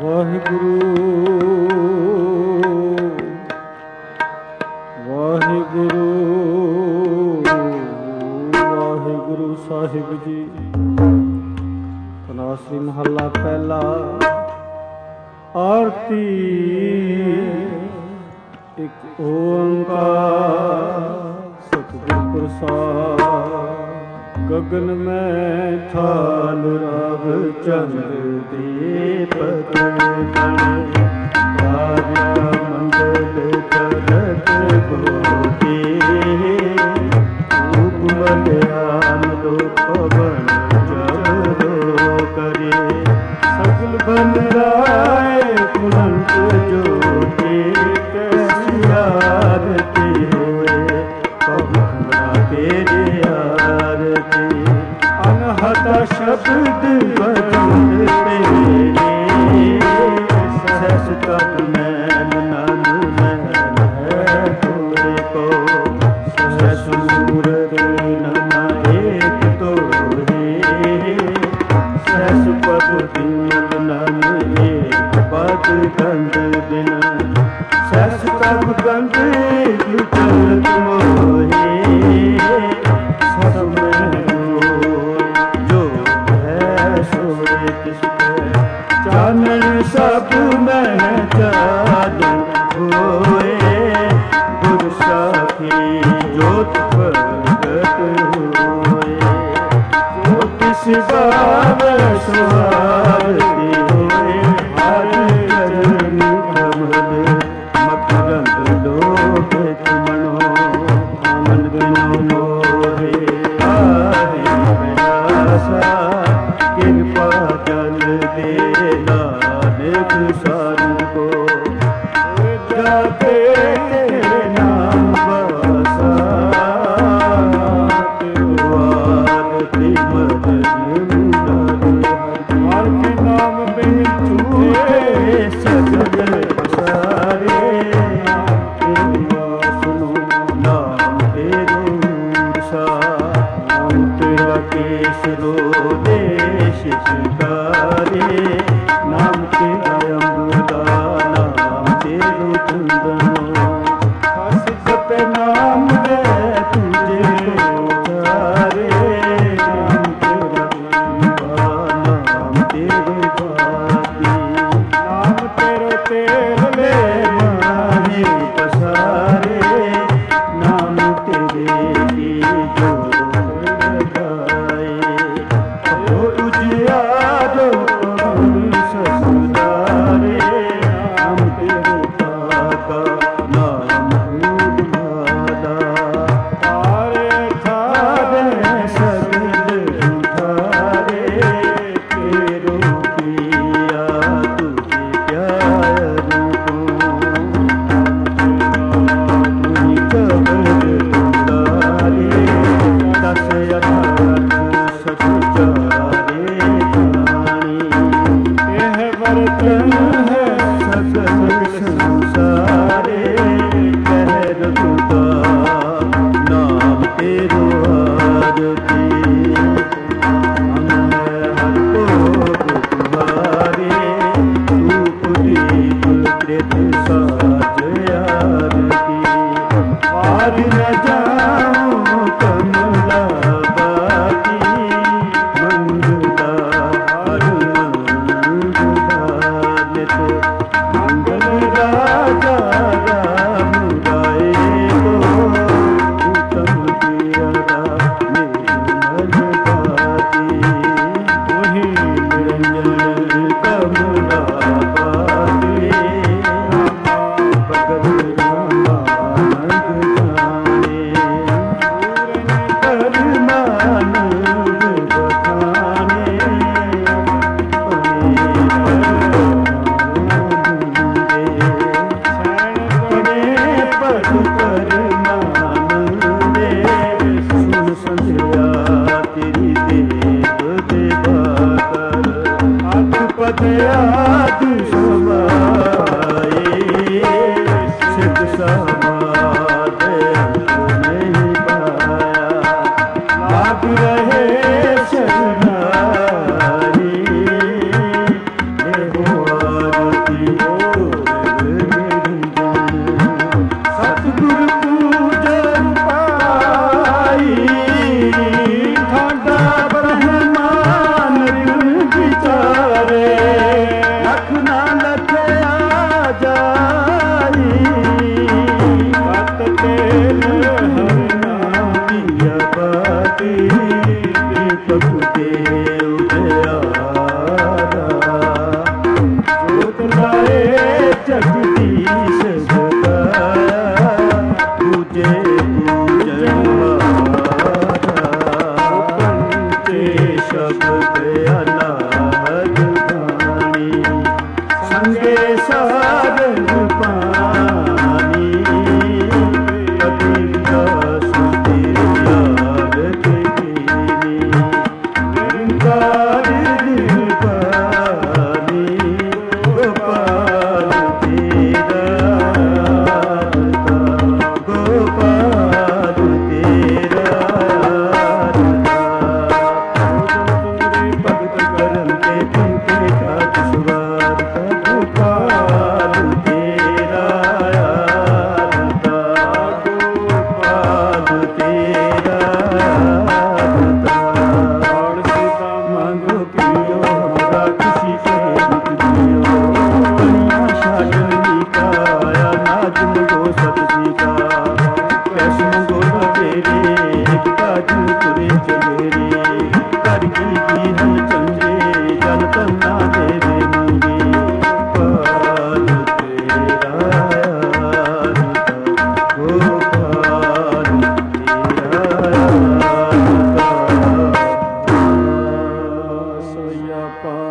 ਵਾਹਿਗੁਰੂ ਵਾਹਿਗੁਰੂ ਵਾਹਿਗੁਰੂ ਸਾਹਿਬ ਜੀ। ਤਨਾਸਰੀ ਮਹੱਲਾ ਪਹਿਲਾ। ਆਰਤੀ ਇੱਕ ਓੰਕਾਰ ਸਤਿਗੁਰ ਪ੍ਰਸਾਦ। ਗगन में थाल रव चंद्र दीपक तारिका मंडल चलत गोटी उपमलयान दो पवन जब करे सगल बन राय कुलंत ज्योति कैसी आरती होए पवन तेरे अनहत शब्द बचन तेरे सस तक मैन नन मैन है तोरे को सस सूरत नमा एक तोरे सस पद बिमल नन एक पद गंध बिन सस तब गंध चलत मोहे सब चानन सब में चानन होए गुरु साखी ज्योत प्रगट होए ज्योतिष बाब स्वारती होए हर चरण कमल मकरंद लोक मनो मन बिनो मोहे आहे प्रयासा कृपा जल दे नानक सारंग को जाके नाम बसा आरती मदन हर के नाम में छूटे सगल सारे सुनो नाम तेरो सा नाम तेरा केसरो देश शिकारे नाम तेरा अमृता नाम तेरो चंदनो हस जपे नाम दे तुझे उचारे नाम तेरा दीवा नाम तेरे बाती नाम तेरो तेल ले माहे पसारे नाम तेरे की जो लगाए जो उजियारो ससुरारे नाम तेरे का नाम भूलवाला तारे थारे सगल उठारे तेरो किया तुझे प्यार को तुझी कबर उतारे दस अठारह सच चारे जानी यह बर्तन है सकल संसारे कह रघुता नाम तेरो आरती हम हर को तुम्हारे धूप दीप कृत साज आरती पार न जाऊं कमला बाती मंगला हर मंगलानित मंगल राजा राम गाए को उत्तम प्रियरा निर्मल भाती वही निरंजन कमला पाते भगत रामानंद जाने पूरन परमानंद बखाने पद परमानंदे सुन संध्या तेरी देव देवा कर हाथ पद आदि समाए सिद्ध समाद नहीं पाया लाग रहे शरणारी देवो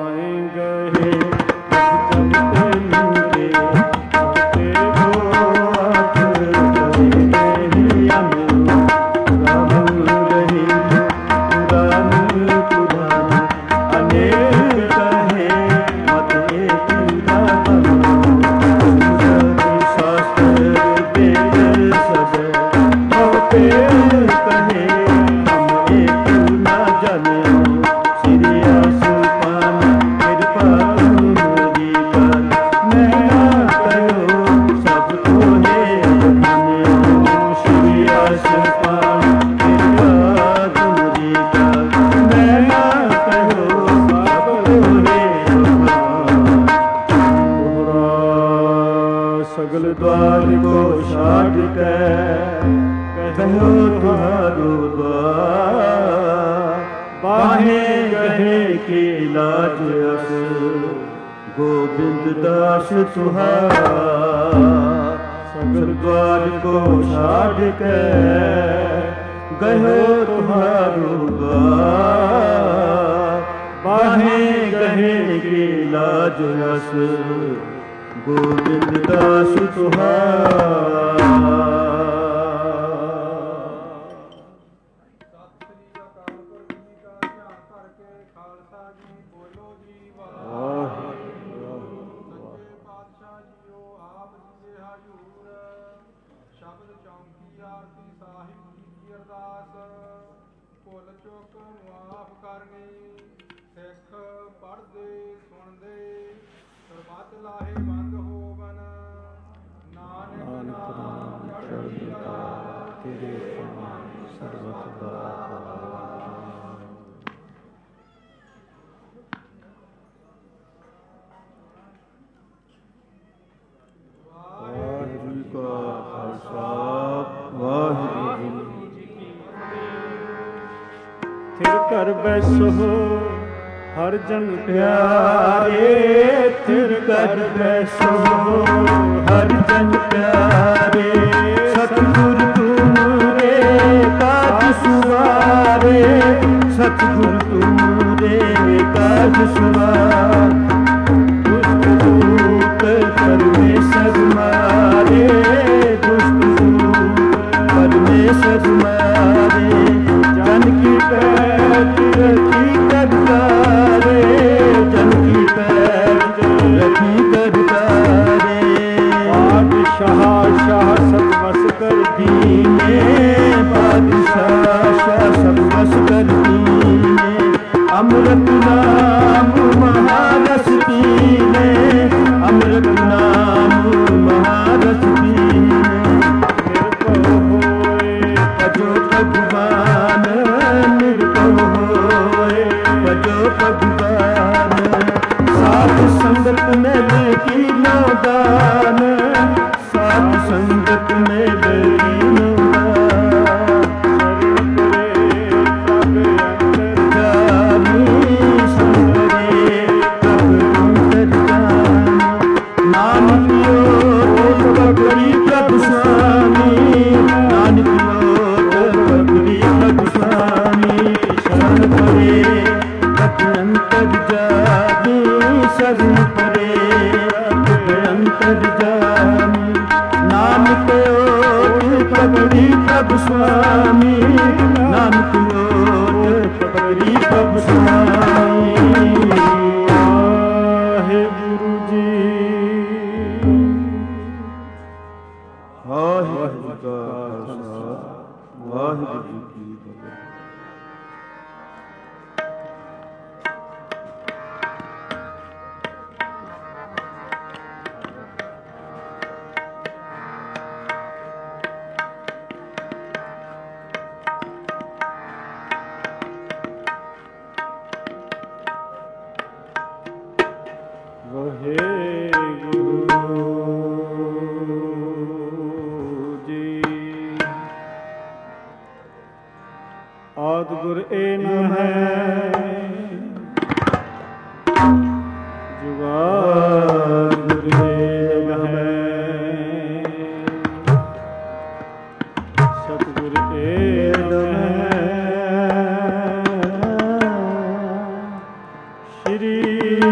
Shri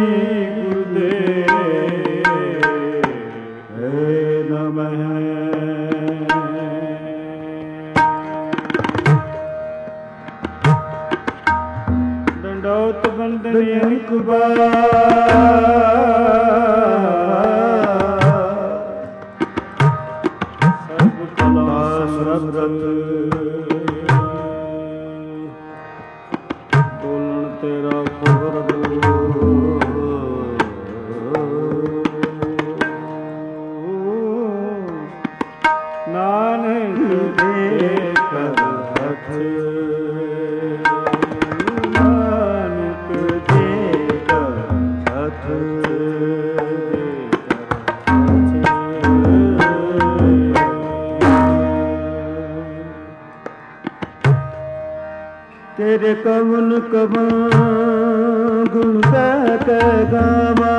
तेरे कवन कवन गुण कह गावा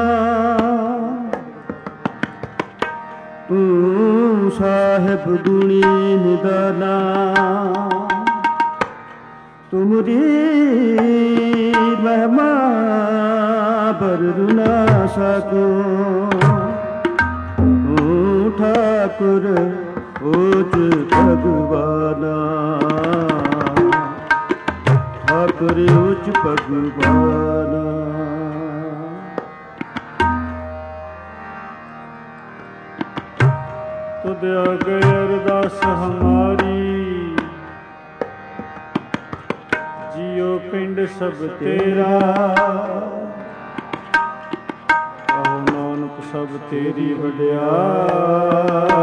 तू साहिब गुणी निदाना तुमरी महिमा बरना सको ठाकुर उच भगवाना ठाकुर उच भगवाना। तुद आगे अरदास हमारी जियो पिंड सब तेरा नानक सब तेरी वड्याई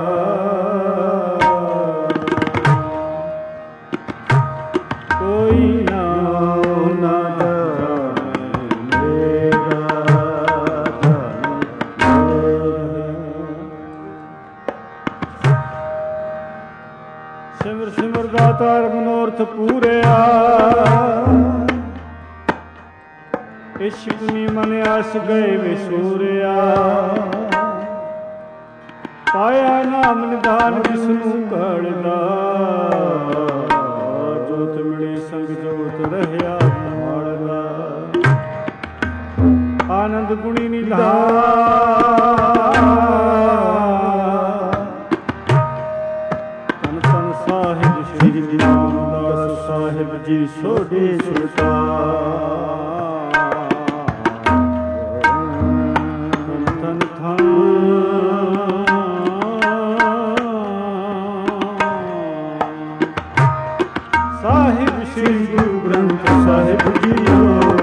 कोई नाम ना जाने मेरा सिमर सिमर दातार मनोरथ पूरिया इश्क नी मन आस गए विसूरिया पाया नाम निधान विष्णु कड़दा जोत मिले संग जोत रहया माड़दा आनंद गुणी निधान तन तन साहिब श्री गुरुदास साहिब जी सोडे सुल्तान साहिब श्री गुरु ग्रंथ साहिब जियो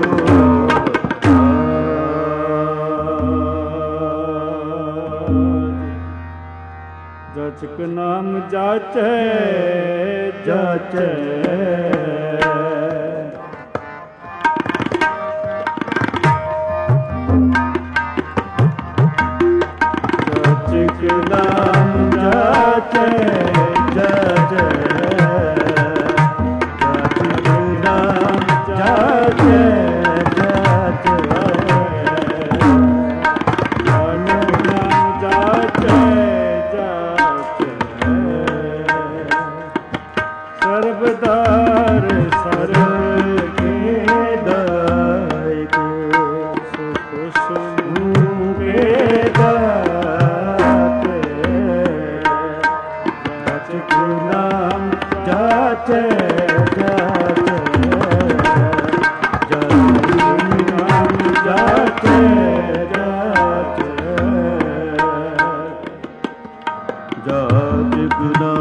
जचक नाम जाचै जाचै जचक नाम जाचै जाचै सर्वदार सर्व के दायक सुख समूह के दाते जाचक नाम जाचे जाचे जाचक नाम जाचे जाचे जाचक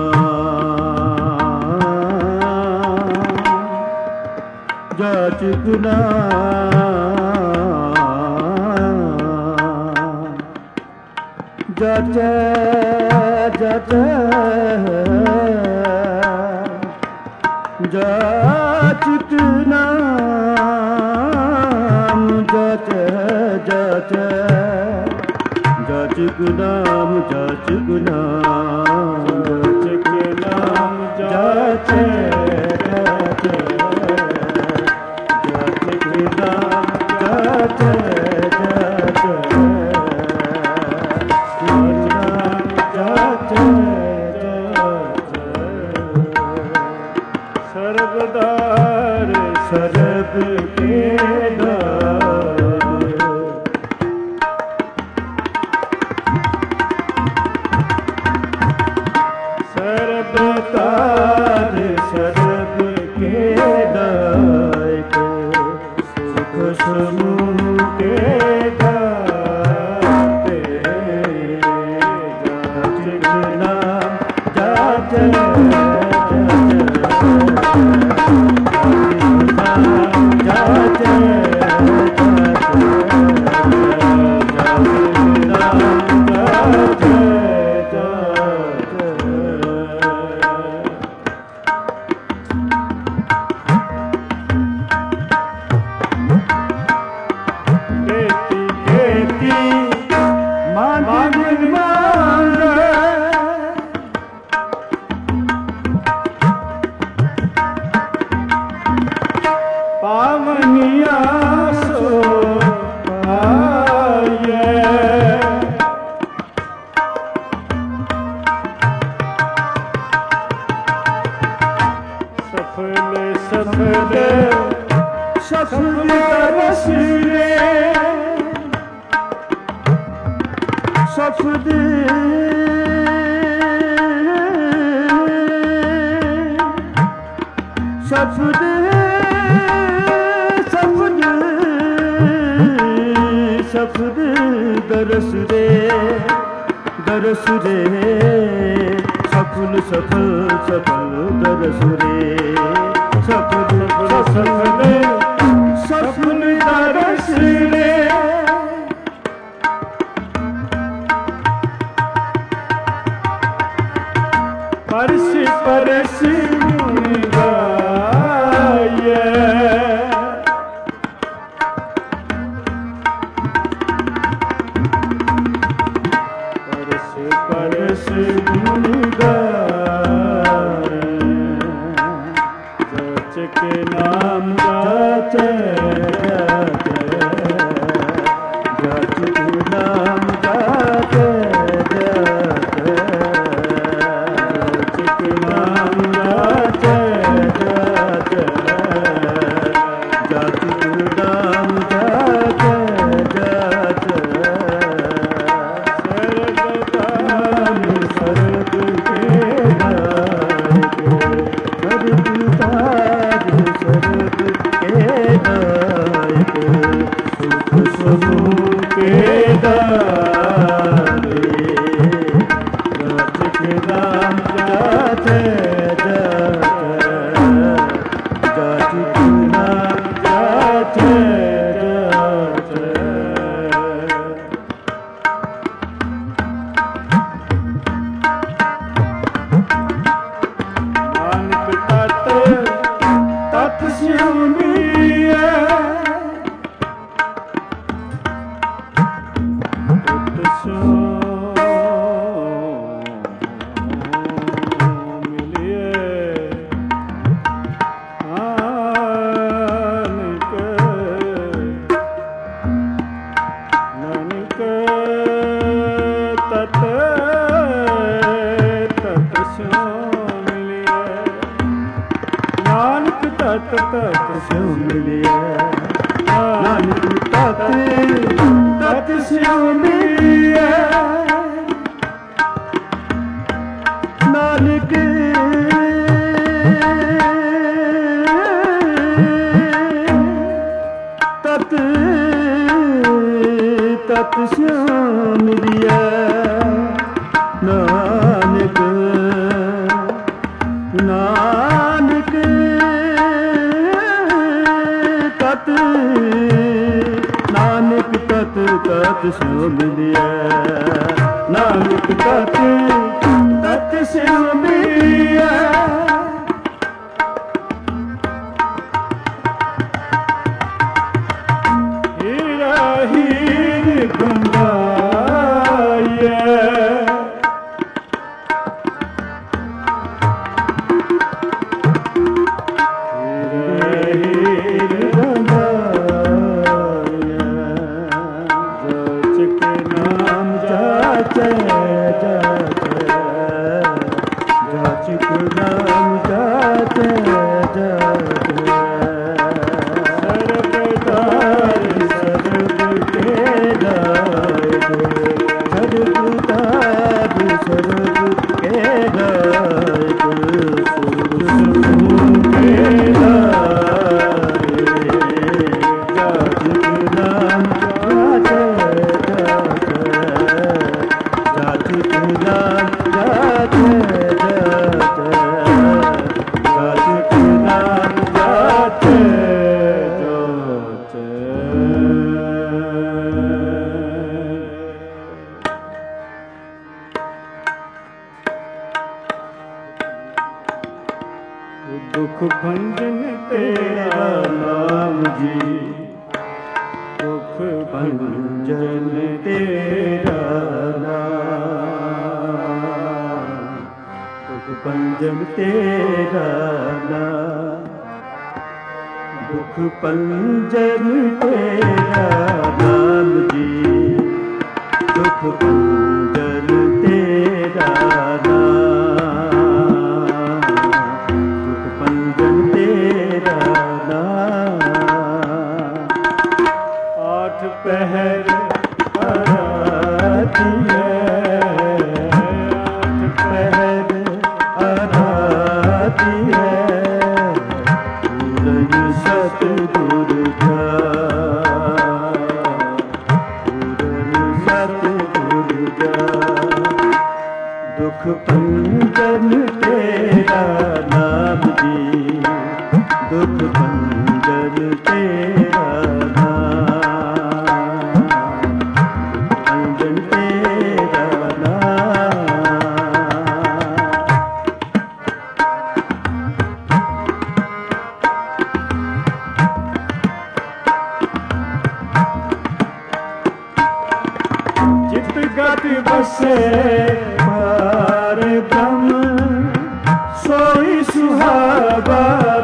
जाचक जाचै जाचै जाचक नाम जाचै जाचै जाचक नाम जाचक नाम जाचक नाम जाचै जाचै सर्वदार सर्व के दार सर्वदार सर्व के दायक सुख समूह के दाते जाचक नाम जाचै शब्द शब्द शब्द शब्द दरस रे दरस रे सफल सफल सफल दरस रे सफल सफल सफल दरस रे परस परस गाये परस परस गाये जच के नाम जाचे जच के नाम जाचे दुख भंजन तेरा नाम जी, दुख भंजन तेरा नाम, दुख भंजन तेरा नाम, दुख भंजन तेरा नाम जी, दुख भंजन तेरा पहर आती है ਦੁਖ ਪੰਜਨ ਤੇਰਾ ਨਾਮ ਜੀ, ਦੁਖ ਪੰਜਨ ਤੇਰਾ ਨਾਮ, ਪੰਜਨ ਤੇਰਾ ਨਾਮ। ਜਿਤ ਗਤ ਬਸੇ ਪਾਰ ਬ੍ਰਹਮ, ਸੋਈ ਸੁਹਾਵਾ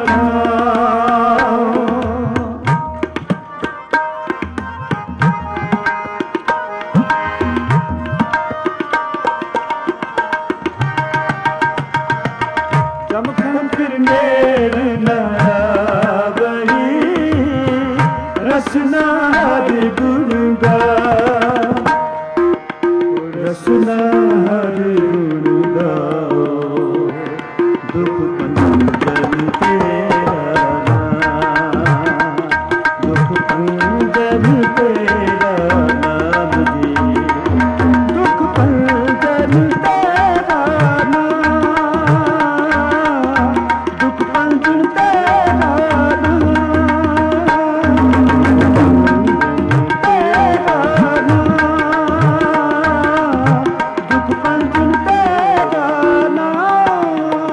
ਨਾਮ। ਚਮਕਣ ਫਿਰ ਨੇੜ ਨਾ ਆਵਈ, ਰਸਨਾ ਹਰਿ ਗੁਣ ਗਾ, ਰਸਨਾ ਹਰਿ ਗੁਣ ਗਾਓ। ਦੁਖ ਪੰਜਨ ਤੇਰਾ ਨਾਮ, ਦੁਖ ਪੰਜਨ ਤੇਰਾ ਨਾਮ ਜੀ, ਦੁਖ ਪੰਜਨ ਤੇਰਾ ਨਾਮ, ਦੁਖ ਪੰਜਨ ਤੇਰਾ ਨਾਮ, ਤੇਰਾ ਨਾਮ, ਦੁਖ ਪੰਜਨ ਤੇਰਾ ਨਾਮ।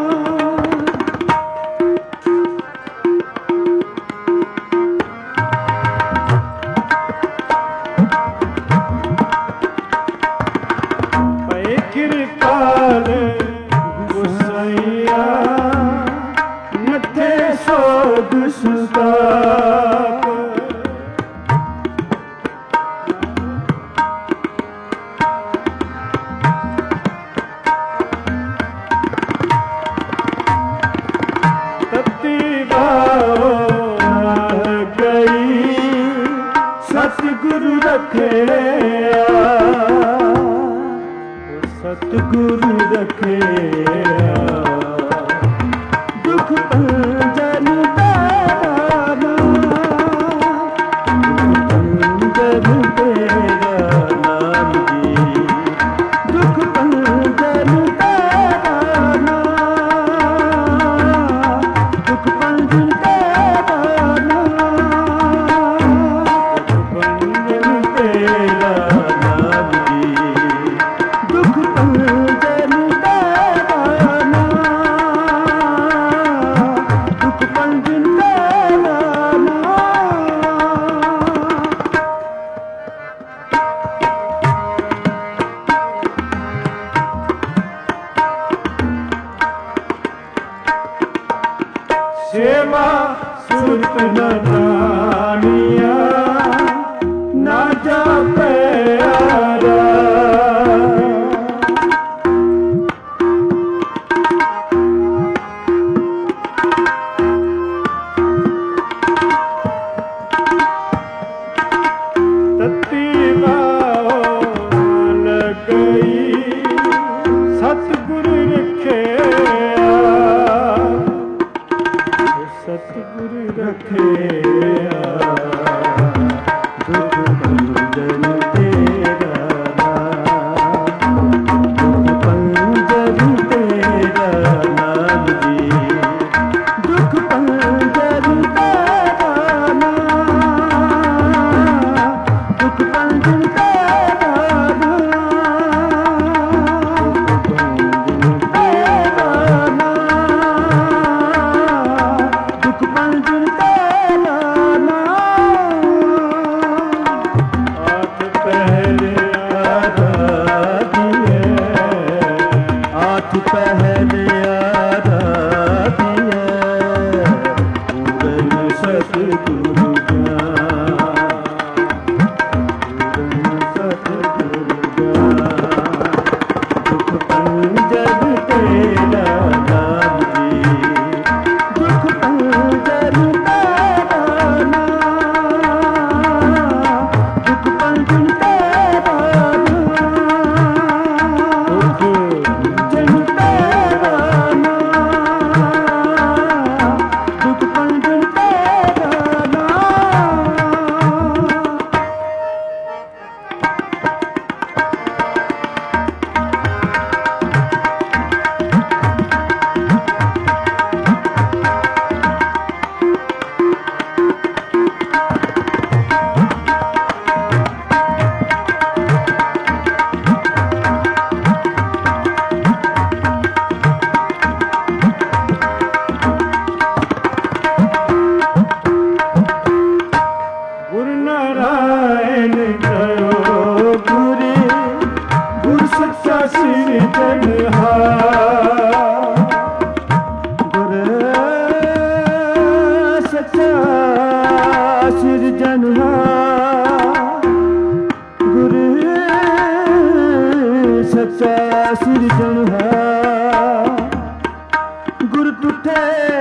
ਪਏ ਕਿਰਪਾਲ ਗੁਸਾਈਆ, ਨੱਠੇ ਸੋਧ ਸੁਤਾਪ। ਤਤੀ ਬਾਓ ਗਈ, ਸਤਿਗੁਰੂ ਰਖਿਆ, ਸਤਿਗੁਰੂ ਰਖਿਆ। ਦੁਖ ਪੰਜਨ ਤੇਰਾ ਨਾਮ, ਦੁਖ ਪੰਜਨ ਤੇਰਾ ਨਾਮ ਜੀ, ਦੁਖ ਪੰਜਨ ਤੇਰਾ ਨਾਮ, ਦੁਖ ਪੰਜਨ ਤੇਰਾ ਨਾਮ, ਦੁਖ ਪੰਜਨ ਤੇਰਾ ਨਾਮ ਜੀ, ਦੁਖ ਪੰਜਨ ਤੇਰਾ ਨਾਮ, ਦੁਖ ਪੰਜਨ ਤੇਰਾ ਨਾਮ। ਸੇਵਾ ਸੁਰਤ ਨ ਜਾਣੀਆ, ਨਾ ਜਾਪੇ ਆਰਾ। ਤਤੀ ਬਾਓ ਲਗਈ, ਸਤਿਗੁਰੂ ਰਖਿਆ, ਸਤਿਗੁਰੂ ਰਖਿਆ। ਸਿਰਜਣਹਾਰ। ਗੁਰ ਸੱਚਾ ਸਿਰਜਣਹਾਰ, ਗੁਰ ਸੱਚਾ ਸਿਰਜਣਹਾਰ। ਗੁਰ ਟੁੱਟੇ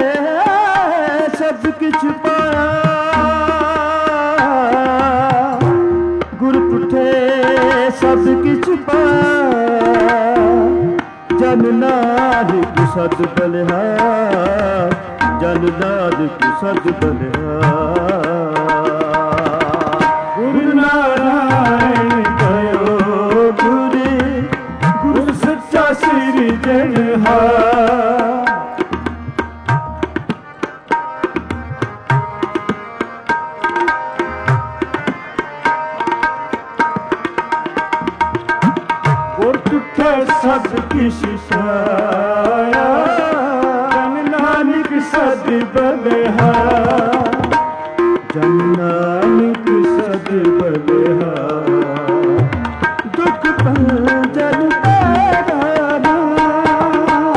ਸਭ ਕਿਛ ਪਾਇਆ, ਗੁਰ ਟੁੱਟੇ ਸਭ ਕਿਛ ਪਾਇਆ। ਜਨ ਨਾਨਕ ਸਦ ਬਲਿਹਾਰ, ਜਨ ਨਾਨਕ ਸਦ ਬਲਿਹਾਰ। ਗੁਰੂ ਨਾਰਾਇਣ ਕਯੋ ਗੁਰੇ, ਗੁਰ ਸੱਚਾ ਸਿਰਜਣਹਾਰ। ਗੁਰ ਟੁੱਟੇ ਸਭ ਕਿਛ ਪਾਇਆ, ਜਨ ਨਾਨਕ ਸਦ ਬਲਿਹਾਰ। ਜਨ ਨਾਨਕ ਸਦ ਬਲਿਹਾਰ। ਦੁਖ ਭੰਜਨ ਤੇਰਾ ਨਾਮ,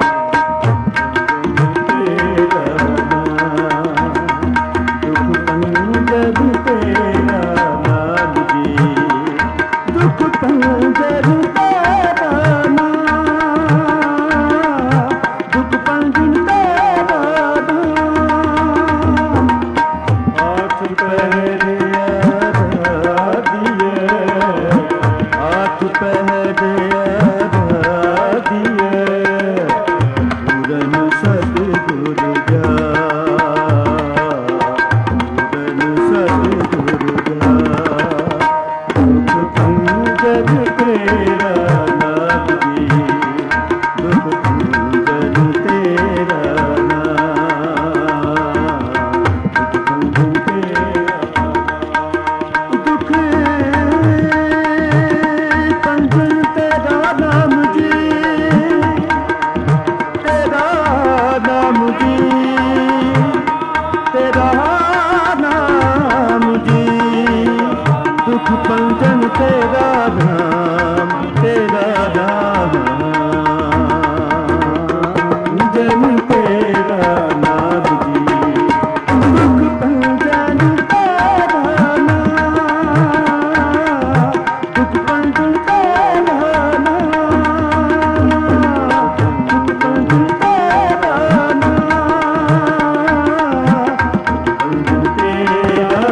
ਤੇਰਾ ਨਾਮ। ਦੁਖ ਭੰਜਨ ਤੇਰਾ ਨਾਮ ਜੀ, ਦੁਖ ਭੰਜਨ ਤੇਰਾ ਨਾਮ, ਦੁਖ ਭੰਜਨ ਤੇਰਾ ਨਾਮ। ਆਠ ਪਹਿਰੇ ਆਰਾਧੀਏ, ਆਠ ਪਹਿਰੇ ਆਰਾਧੀਏ। ਪੂਰਨ ਸਤਿਗੁਰ ਜਾ, ਪੂਰਨ ਸਤਿਗੁਰ ਜਾ। ਦੁਖ ਭੰਜਨ ਤੇਰਾ ਨਾਮ ਜੀ, ਦੁਖ ਭੰਜਨ ਤੇਰਾ ਨਾਮ, ਦੁਖ ਭੰਜਨ ਤੇਰਾ ਨਾਮ। ਦੁਖ ਭੰਜਨ ਤੇਰਾ ਨਾਮ ਜੀ, ਤੇਰਾ ਨਾਮ ਜੀ, ਤੇਰਾ ਨਾਮ ਜੀ। ਦੁਖ ਭੰਜਨ ਤੇਰਾ ਨਾਮ, ਤੇਰਾ ਨਾਮ। ਜਨ ਤੇਰਾ ਨਾਮ ਜੀ, ਦੁਖ ਭੰਜਨ ਤੇਰਾ ਨਾਮ, ਦੁਖ ਭੰਜਨ ਤੇਰਾ ਨਾਮ, ਦੁਖ ਭੰਜਨ ਤੇਰਾ ਨਾਮ, ਦੁਖ ਭੰਜਨ ਤੇਰਾ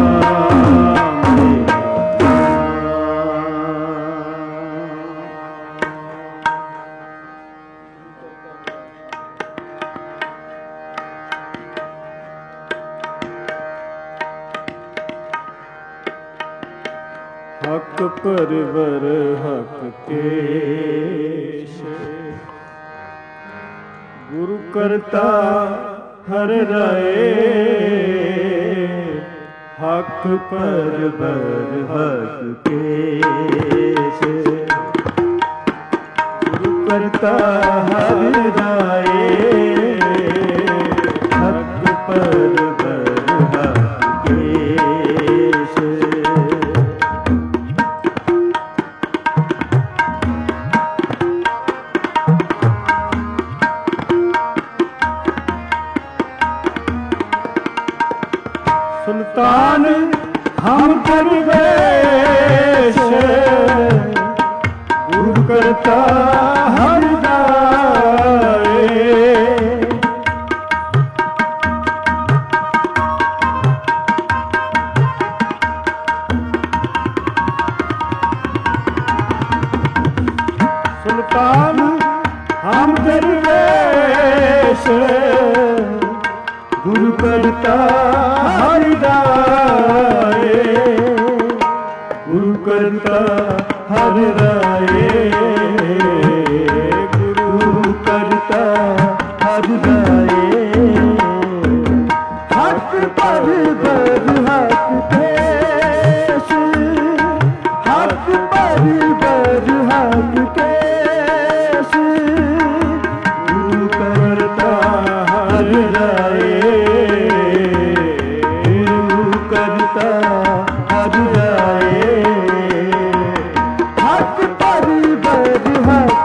ਹਕ ਪਰਵਰ ਹਕ ਕੇਸ਼। ਗੁਰੂ ਕਰਤਾ ਹਰ ਰਾਏ, ਹਕ ਪਰਵਰ ਹਕ ਕੇਸ਼। ਗੁਰੂ ਕਰਤਾ ਹਰਿ ਰਾਏ, ਹਕ ਪਰਵਰ ਹਕ ਕੇਸ਼। ਸੁਲਤਾਨ ਹਮ ਦਰਵੇਸ਼, ਗੁਰੂ ਕਰਤਾ ਹਰ ਰਾਏ। ਸੁਲਤਾਨ ਹਮ ਦਰਵੇਸ਼, ਗੁਰੂ ਕਰਤਾ ਹਰਿ ਰਾਏ। ਗੁਰੂ ਕਰਤਾ ਹਰਿ ਰਾਏ, ਗੁਰੂ ਕਰਤਾ ਹਰਿ ਰਾਏ। ਹਕ ਪਰਵਰ ਹਕ ਕੇਸ਼, ਹਕ ਪਰਵਰ ਹਕ ਕੇਸ਼। ਗੁਰੂ ਕਰਤਾ ਹਰਿ ਰਾਏ, ਗੁਰੂ ਕਰਤਾ ਹਰਿ ਰਾਏ। ਹਕ ਪਰਵਰ ਹਕ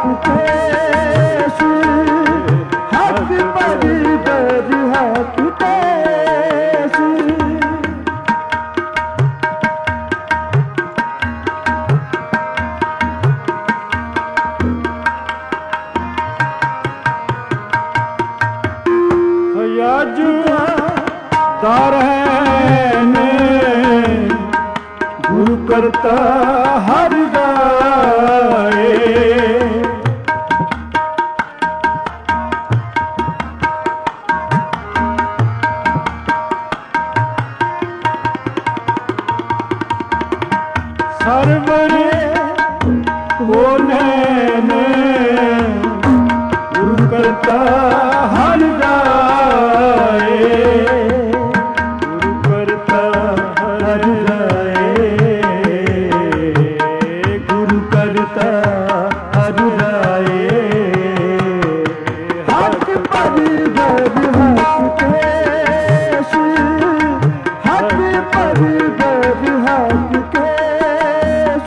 हर गाए। सरवरे बोले ने गुरु करता हर गाए। गुरु करता हर गाए। गुरु करता हर गाए। हक पर बर हक केश। हक पर बर हक केश।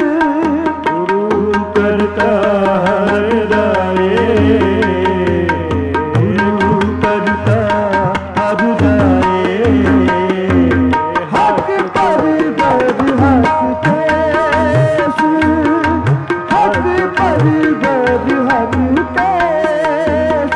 गुरु करता हर गाए। गुरु करता हर गाए। हक पर बर हक केश। हक पर बर हक केश।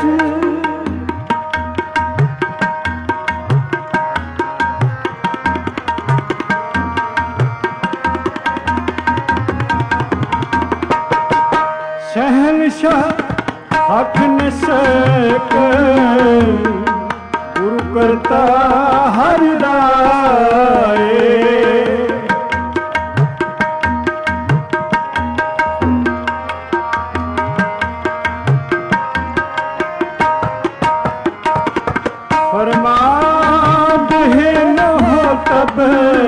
शहनशाह हक न सक। गुरु करता हर राय। फरमान है न हो तब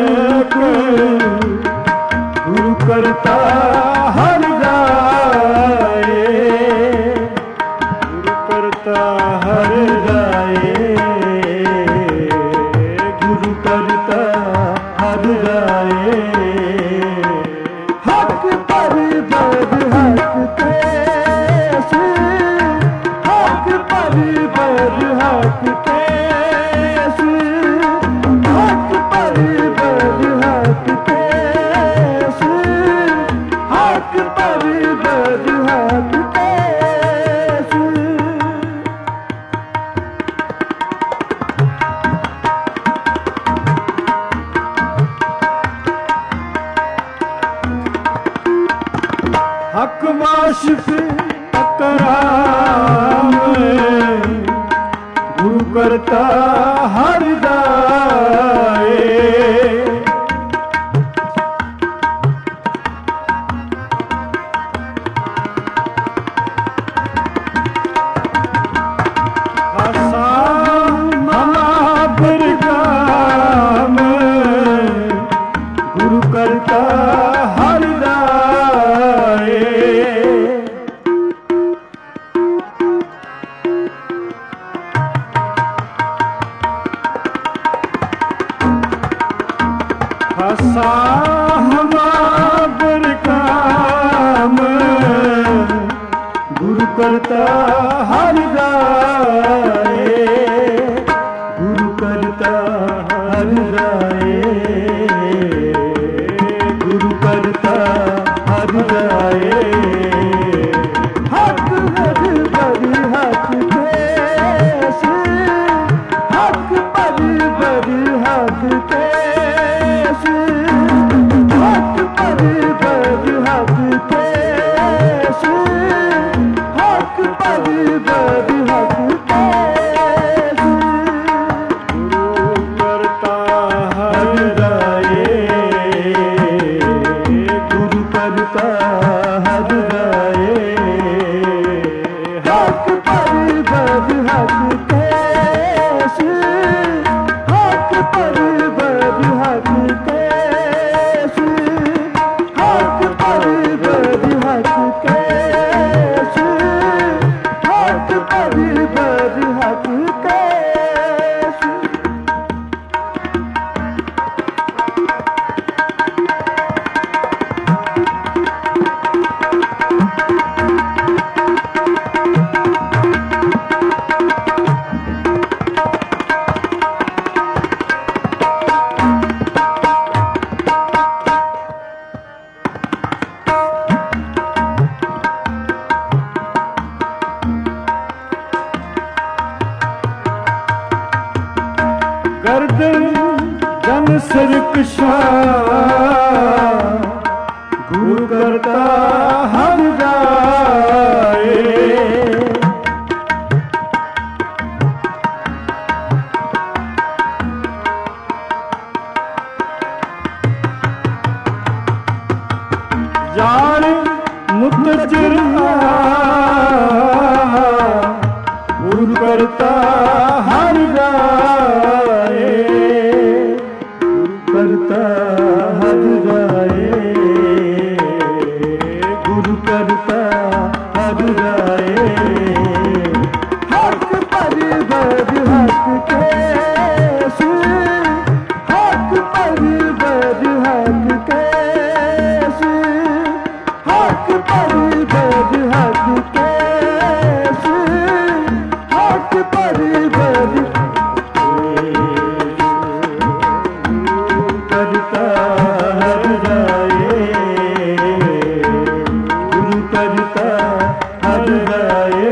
गुरु करता हर गाए। गुरु करता हर गाए। गुरु करता हर गाए। हक पर बर हक केश। हक पर बर हक केश। हक पर बर हक केश। हक पर बर हक केश। हक वाशिफ कराम। गुरु करता हर गाए। गुरु करता हर गाए। हसा हमार काम। गुरु करता हर गाए। गुरु करता हर गाए। गुरु करता हर गाए। हक हर बर हक केश। हक पर बर हक केश। हक पर बर हक केश। हक पर बर हक केश। गुरु करता हर गाए। गुरु करता हर गाए। हक पर बर हक केश। हक पर बर हक केश। हक पर बर हक केश। हक पर बर हक केश। गर्दन जन सिर कशा। गुरु करता हर जाए। जान मुतजर गुरु करता हर जाए। गुरु करता हर जाए। गुरु करता हर जाए। हक पर बर हक केश। हक पर बर हक केश। हक पर बर हक केश। हक पर बर करता हर जाए। गुरु करता हर जाए।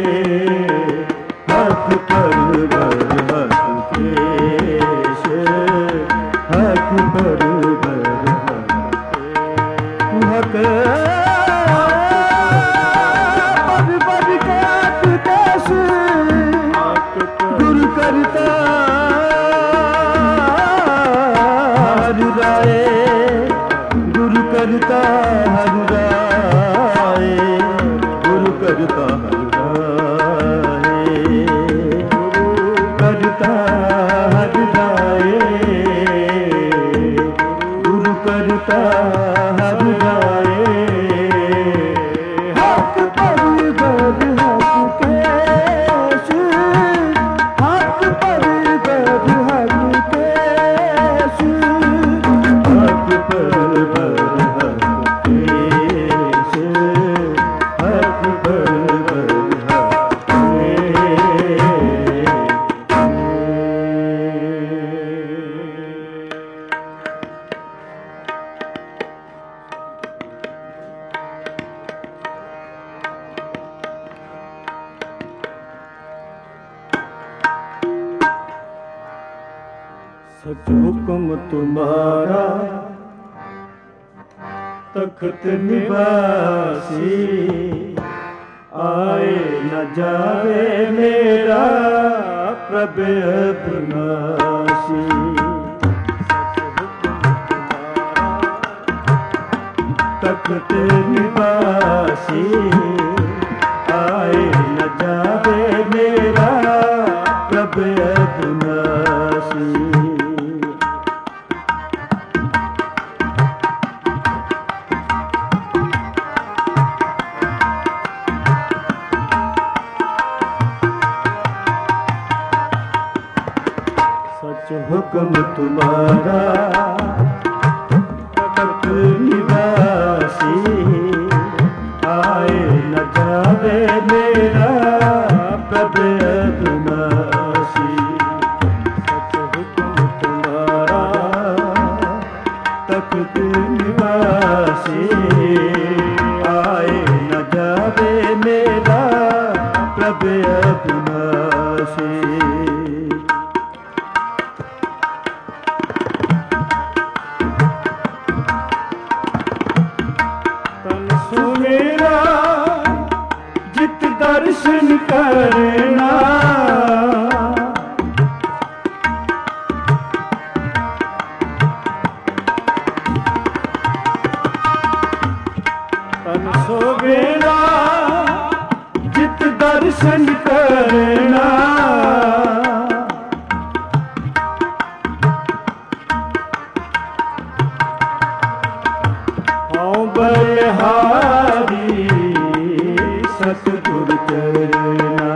हक पर बर हक केश। हक पर बर हक पर केश। गुरु करता हर जाए। गुरु करता हर जाए। गुरु करता हर जाए। करता हर जाए। गुरु करता हर जाए। हक पर बर हक केश। हक पर बर हक केश। हक पर बर हक केश। हक पर बर हक सच हुक्म तुम्हारा तख्त निवासी। आए न जावे मेरा प्रभु अविनाशी। तख्त निवासी। आए न जावे मेरा प्रभु अविनाशी। सच हुक्म तुम्हारा तख्त निवासी। आए न जावे मेरा प्रभु अविनाशी। सच हुक्म तुम्हारा तख्त निवासी। आए न जावे मेरा प्रभु अविनाशी। सुमेरा जित दर्शन करना। तन सुमेरा जित दर्शन करना। बलिहारी सतगुरु चरना।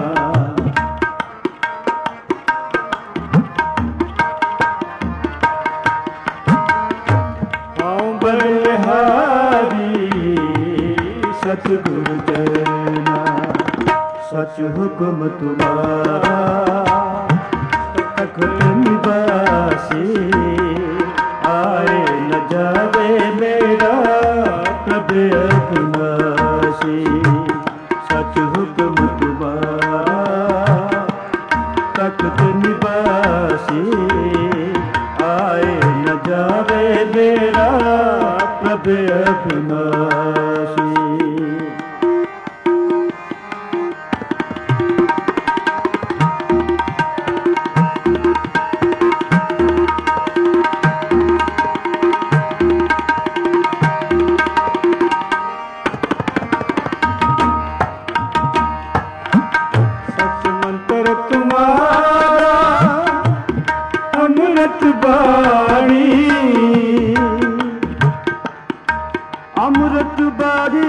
बलिहारी सतगुरु चरना। सच हुक्म तुम्हारा तख्त निवासी। आए न जावे मेरा प्रभु अविनाशी। सच हुक्म तुम्हारा तख्त निवासी। आए न जावे मेरा प्रभु अविनाशी। अमृत बारी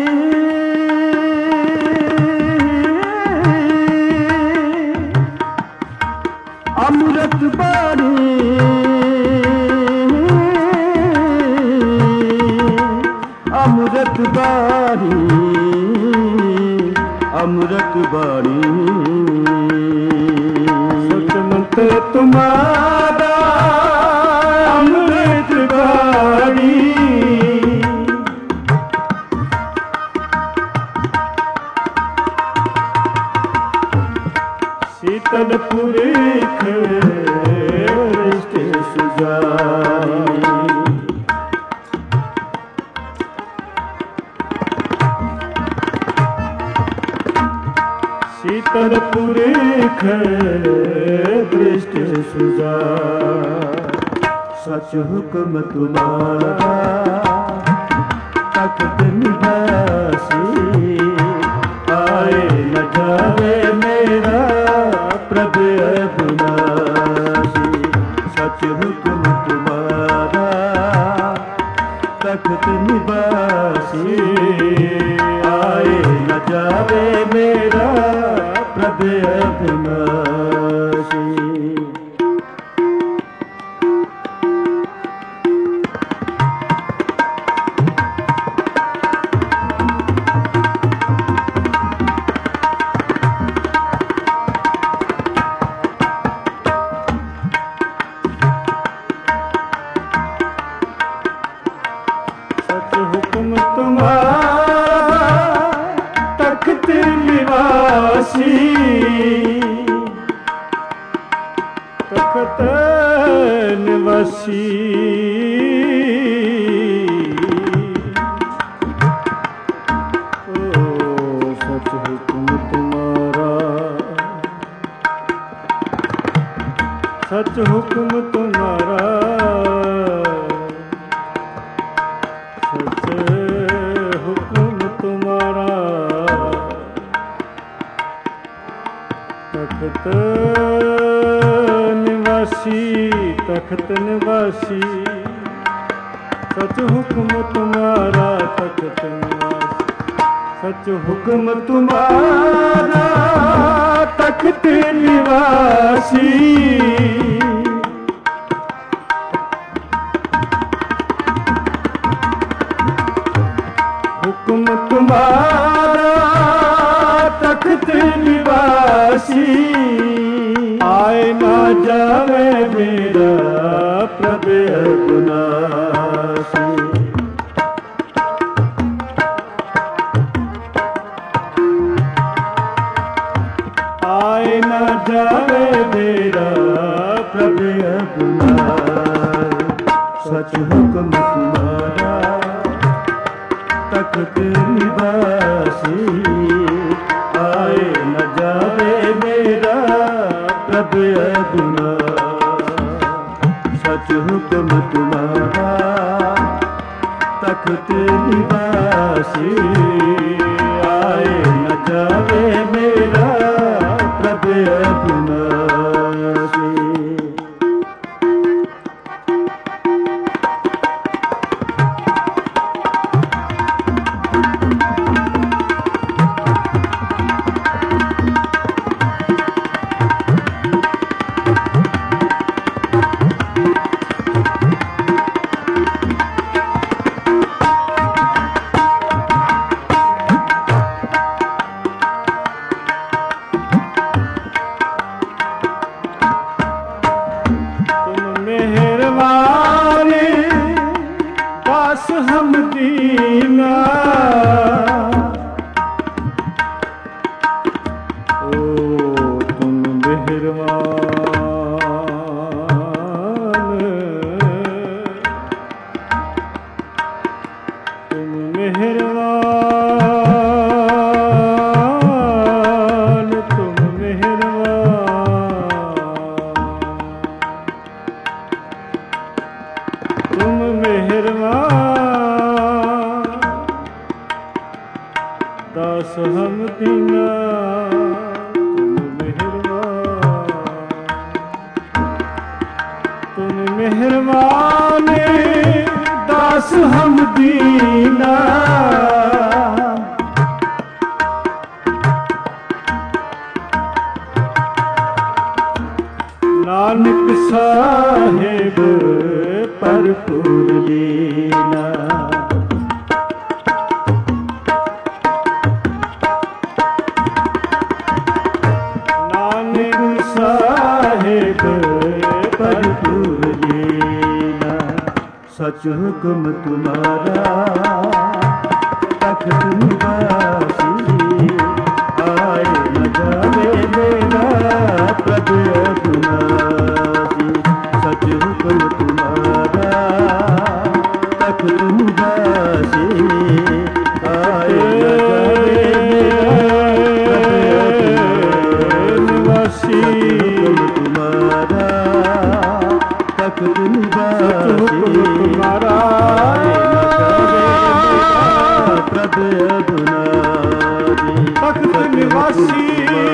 अमृत बारी अमृत बारी अमृत बारी सतमंत तुम्हारा अमृत बारी। शीतल पुरीख दृष्ट सुजाई। शीतल पुरीख दृष्ट सुजाई। सच हुक्म तुम्हारा तख्त निवासी। आए न जावे मेरा प्रभु अविनाशी। सच हुक्म तुम्हारा तख्त निवासी। आए न जावे मेरा प्रभु अविनाशी। तख्त निवासी। तख्त निवासी ओ सच हुक्म तुम्हारा। सच हुक्म तुम्हारा। सच हुक्म तुम्हारा। तख्त निवासी तख्त निवासी। सच हुक्म तुम्हारा तख्त निवासी। सच हुक्म तुम्हारा तख्त निवासी। हुक्म तुम्हारा तख्त निवासी। आए ना जावे मेरा प्रभु अविनाशी। आए ना जावे मेरा प्रभु अविनाशी। सच हुक्म तुम्हारा तख्त निवासी। आए न जावे मेरा प्रभु अविनाशी। सच हुक्म तुम्हारा तख्त निवासी। आए न जावे मेरा प्रभु अविनाशी। हम दीना। ओ तुम मेहरबान। मेहरबान तुम मेहरबान दास हम दीना तुम मेहरबान दास हम दीना नानक साहेब भरपूर लीला नानक साहेब भरपूर लीला सच हुक्म तुम्हारा तख्त निवासी आए न जावे मेरा प्रभु अविनाशी सच हुक्म तुम्हारा तख्त निवासी आए न जावे मेरा प्रभु तुम्हारा तख्त निवासी तुम्हारा प्रभु अविनाशी तख्त निवासी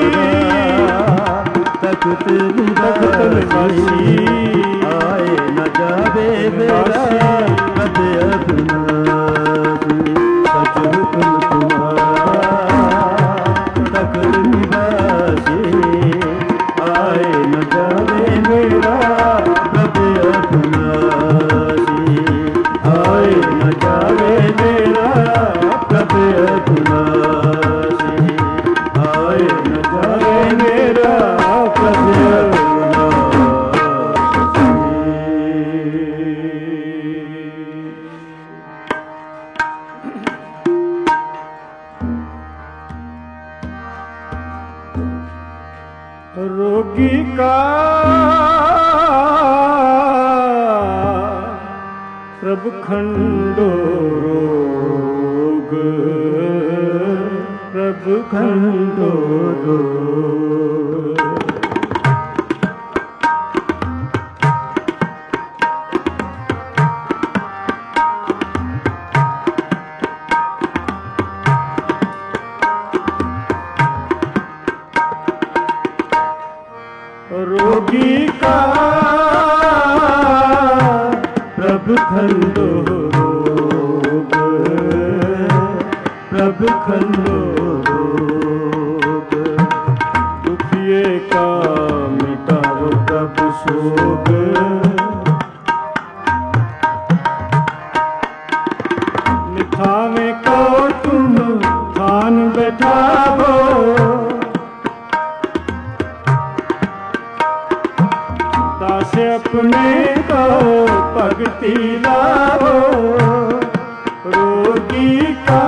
तख्त निवासी आए न जावे मेरा प्रभु अविनाशी सच हुक्म तुम्हारा तख्त निवासी आए न जावे मेरा प्रभु अविनाशी आए न जावे मेरा प्रभु अविनाशी आए न जावे मेरा प्रभु अविनाशी रोगी का प्रभु खंडो रोग प्रभु खंडो रोग रोगी का प्रभु खंडो रोग प्रभु खंडो रोग दुखिए का मिटाओ प्रभु शोक निथावे को तुम थान बैठावो दास अपने को भक्ति लावो रोगी का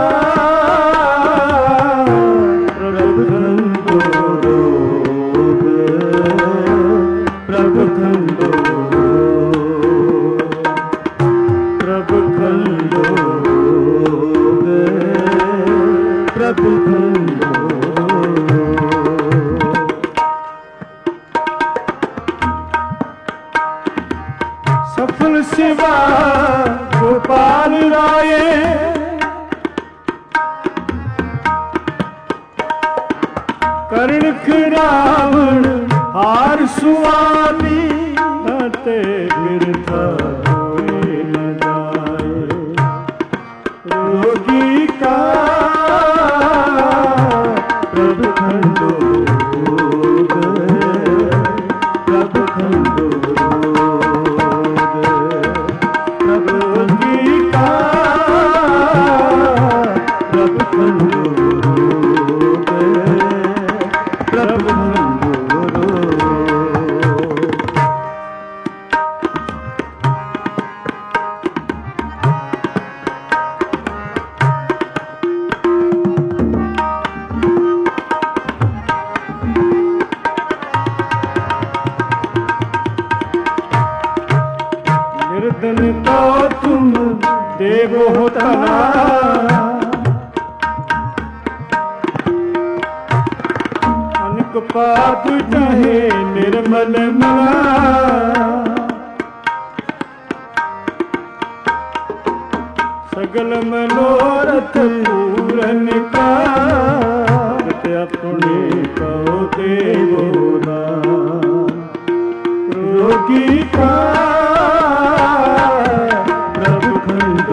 प्रभु खंडो रोग प्रभु खंडो प्रभु खंडो रोग प्रभु खंडो सफल शिवा गोपाल राय कर्ण रावण हार सुआली ते गिरधा कोई न जाए रोगी का प्रभु खंडो रोग प्रभु खंडो पात चाहे निर्मल मना, सगल मनोरथ पूरन का, अपने कहो देवो दान। रोगी का प्रभु खंडो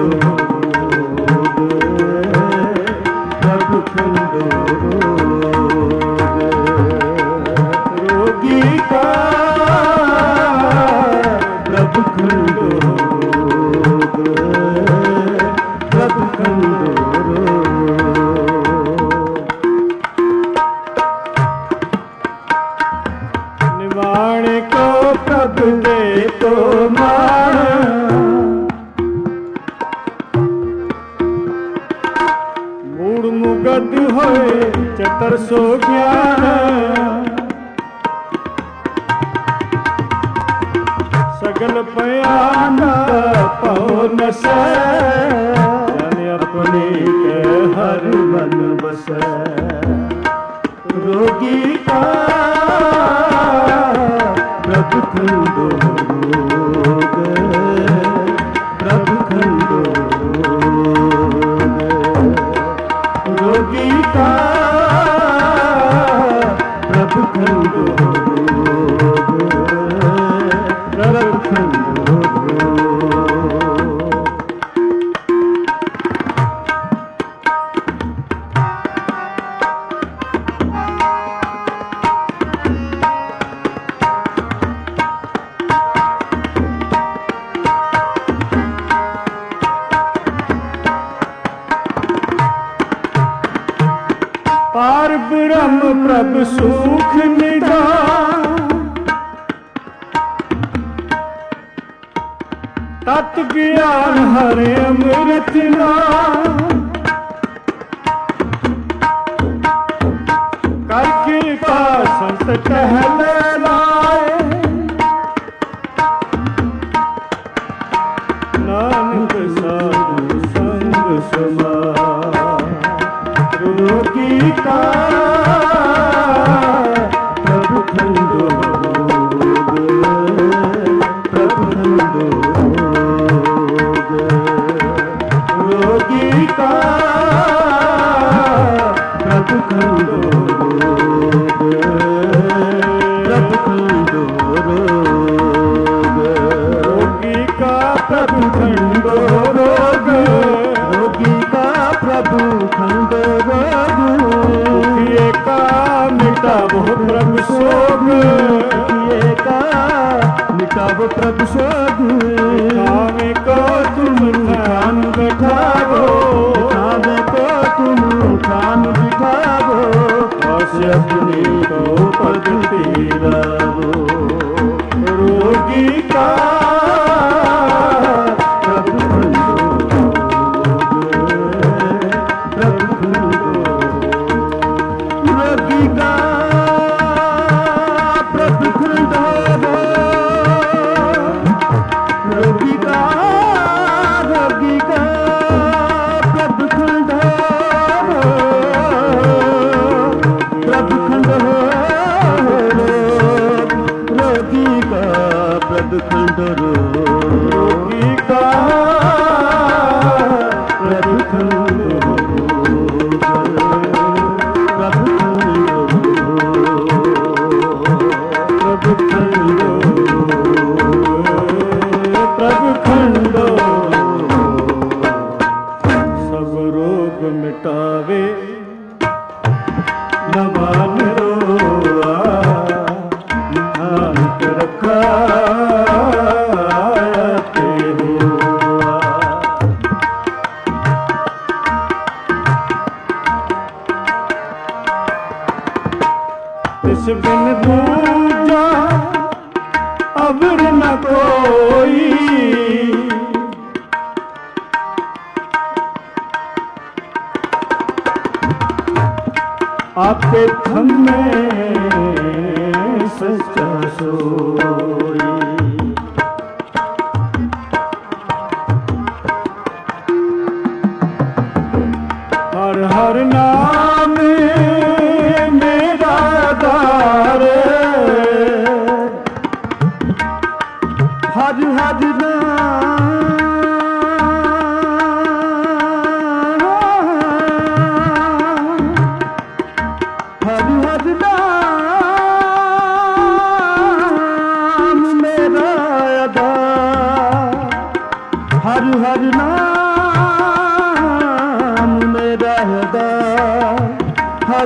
प्रभु खंडो रोगी का प्रभु खंडो प्रभु खंडो। निवाण को प्रभु दे तो मान, मूड मुगद होए चतर सो ज्ञान, सगल पयाना पौ न से, जाने अपने के हर मन बसे। रोगी का प्रभु खंडो प्रभु खंडो रोगी का प्रभु खंडो प्रभु खंडो। पार ब्रह्म प्रभु सुख निधान, तत् ज्ञान हरे अमृत नाम, कर कृपा संत टहले लाए, नानक साधु संग समाए। रोगी का प्रभु खंडो प्रभु खंडो रोगी का प्रभु खंडो प्रभु खंडो रोगी का प्रभु खंडो रोग, रोगी का प्रभु खंडो रोग, दुखिए का मिटावो प्रभु शोक, दुखिए का मिटावो प्रभु शोक। खावे को तुम ध्यान बिठावो, खावे को तुम ध्यान बिठावो, अवश्य अपने को पद पीरावो। रोगी का प्रभु खंडो प्रभु खंडो रोगी का प्रभु खंडो रोगी का रोगी का प्रभु खंडो प्रभु खंडो रोगी का प्रभु खंडो रोगी का प्रभु खंडो प्रभु खंडो प्रभु खंडो। सब रोग मिटावे नवान रोआ, नानक रखा ते हुआ। तिस बिन दूजा अवर न कोई, आपे थमे सच्चा सोई। हर हर नाम मेरा दाता,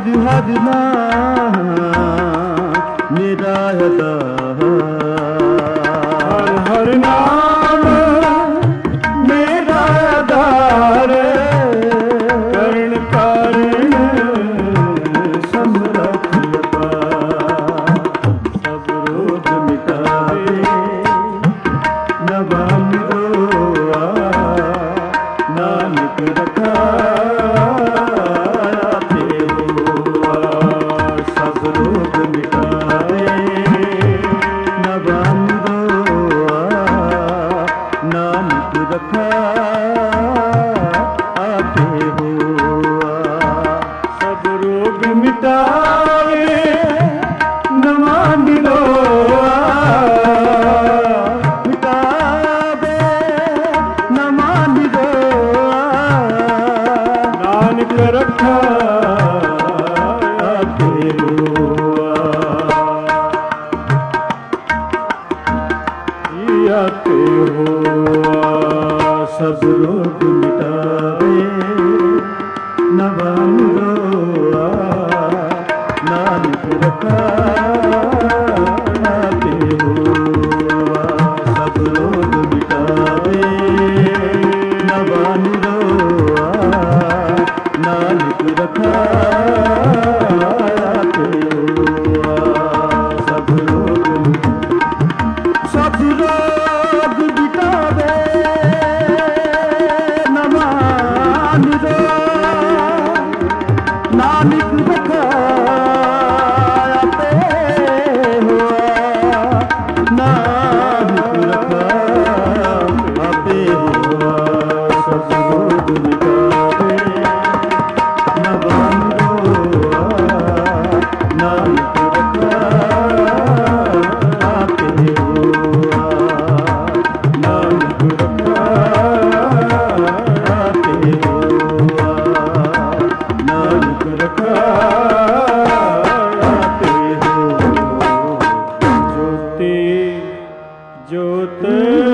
ਹਰਿ ਹਰਿ ਨਾਮ ਮੇਰਾ ਆਧਾਰ, ਹਰਿ ਨਾਮ ਮੇਰਾ ਆਧਾਰ, ਕਰਨ ਕਾਰਨ ਸਮਰਥ ਅਪਾਰ, ਸਭ ਰੋਗ ਮਿਟਾਵੇ ਨਵਾ ਨਿਰੋਆ, ਨਾਨਕ ਰਖਾਇਆ ਤੇ ਹੋਆ, ਸਭ ਰੋਗ ਮਿਟਾਵੇ ਨਵਾ ਨਿਰੋਆ, ਨਾਨਕ ਰਖਾਇਆ ਤੇ ਹੋਆ, ਸਭ ਰੋਗ ਮਿਟਾਵੇ ਨਵਾ ਨਿਰੋਆ, ਮਿਟਾਵੇ ਨਵਾ ਨਿਰੋਆ, ਨਾਨਕ ਰੱਖਾ ਤੇ ਹੋਆ, ਕੀਆ ਤੇ ਹੋਆ, ਸਭ ਰੋਗ ਮਿਟਾਵੇ ਨਵਾ ਨਿਰੋਆ, ਨਾਨਕ ਰਖਾਇਆ ਤੇ ਹੋਆ, ਸਭ ਰੋਗ ਮਿਟਾਵੇ ਨਵਾ ਨਿਰੋਆ, ਨਾਨਕ ਰਖਾਇਆ ਤੇ ਹੋਆ, ਸਭ ਰੋਗ ਮਿਟਾਵੇ ਨਵਾ ਨਿਰੋਆ, ਨਾਨਕ ਰਖਾਇਆ ਤੇ ਹੋਆ, ਨਾਨਕ ਰਖਾਇਆ ਤੇ ਹੋਆ, ਸਭ ਰੋਗ ਮਿਟਾਵੇ ਨਵਾ ਨਿਰੋਆ, ਨਾਨਕ ਰਖਾਇਆ ਤੇ ਹੋਆ, ਨਾਨਕ ਰਖਾਇਆ ਤੇ ਹੋਆ, ਨਾਨਕ ਰਖਾਇਆ ਤੇ ਹੋਆ, ਜੋਤੀ ਜੋਤ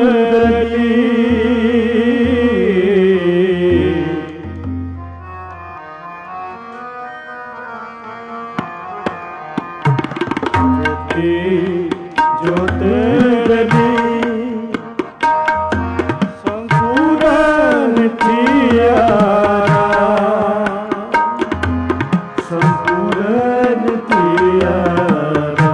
ਜੋਤ ਰਲੀ, ਸੰਪੂਰਨ ਥਿਆਰਾ, ਸੰਪੂਰਨ ਥਿਆਰਾ,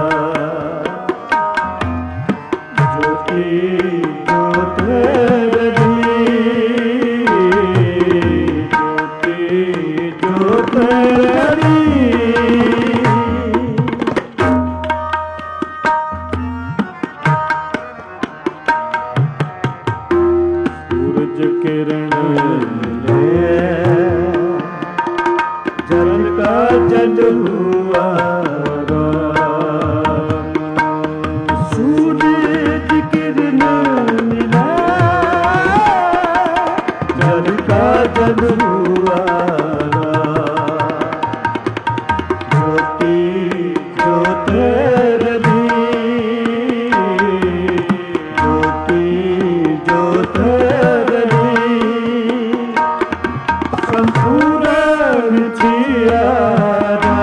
ਜੋਤੀ ਜੋਤ ਰਲੀ, ਜੋਤੀ ਜੋਤ ਰਲੀ, ਸੂਰਜ ਕਿਰਨ ਜਲ ਕਾ ਜਲ ਹੁਆ ਸੂਰਜ ਕਿਰਨ ਮਿਲਾ, ਜਲ ਕਾ ਜਲ ਹੁਆ, ਜੋਤੀ ਜੋਤ ਰਲੀ, ਜੋਤੀ ਜੋਤ ਰਲੀ, ਸੰਪੂਰਨ ਥਿਆਰਾ,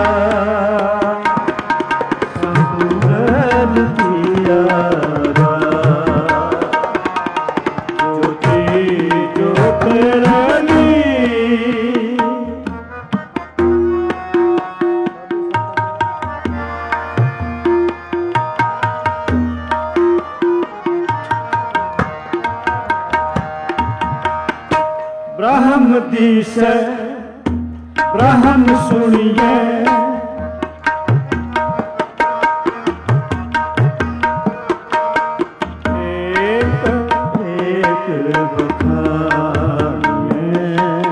ਸੰਪੂਰਨ ਥਿਆਰਾ, ਜੋਤੀ ਜੋਤ ਰਲੀ, ब्रह्म दिसै ब्रह्म सुनिए, एक एक बखानिए,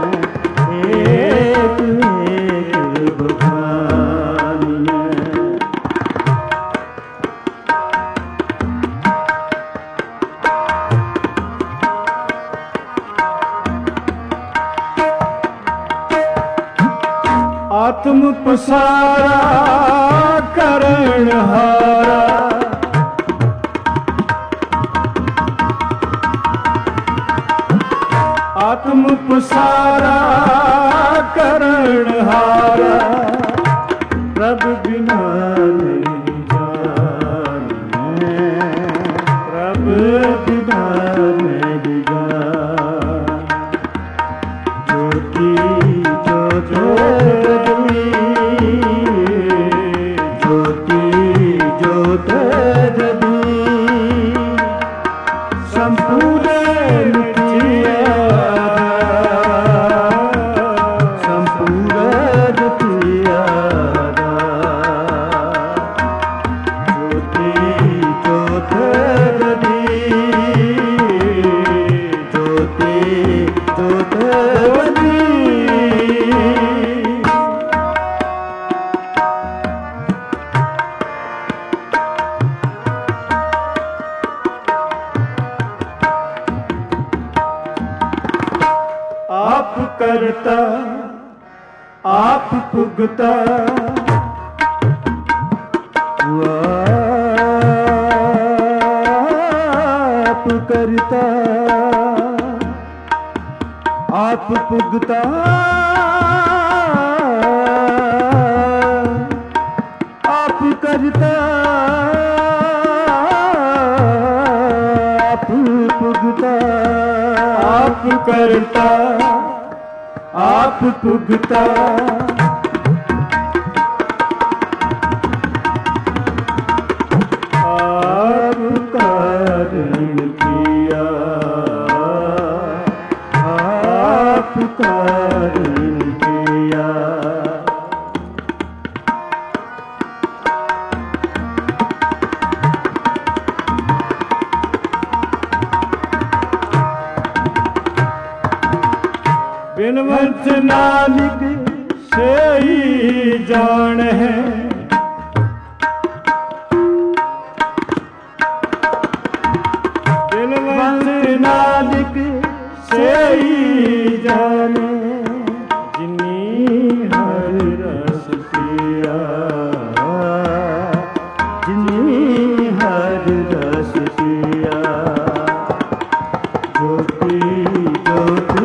एक एक बखानिए, आत्म पसारा करण हारा, आत्म पसारा करण हारा, ज्योति ज्योत रवि ज्योति ज्योत रवि संपूर्ण आप करता आप पुगता आप करता आप पुगता आप करता आप पुगता आप करता आप पुगता आप कारण किया आप कारण किया बिनवंत नानक से ही जान है बिनवंत नानक से ही जान जिनी हर रस पिया जिनी हर रस पिया ज्योति ज्योति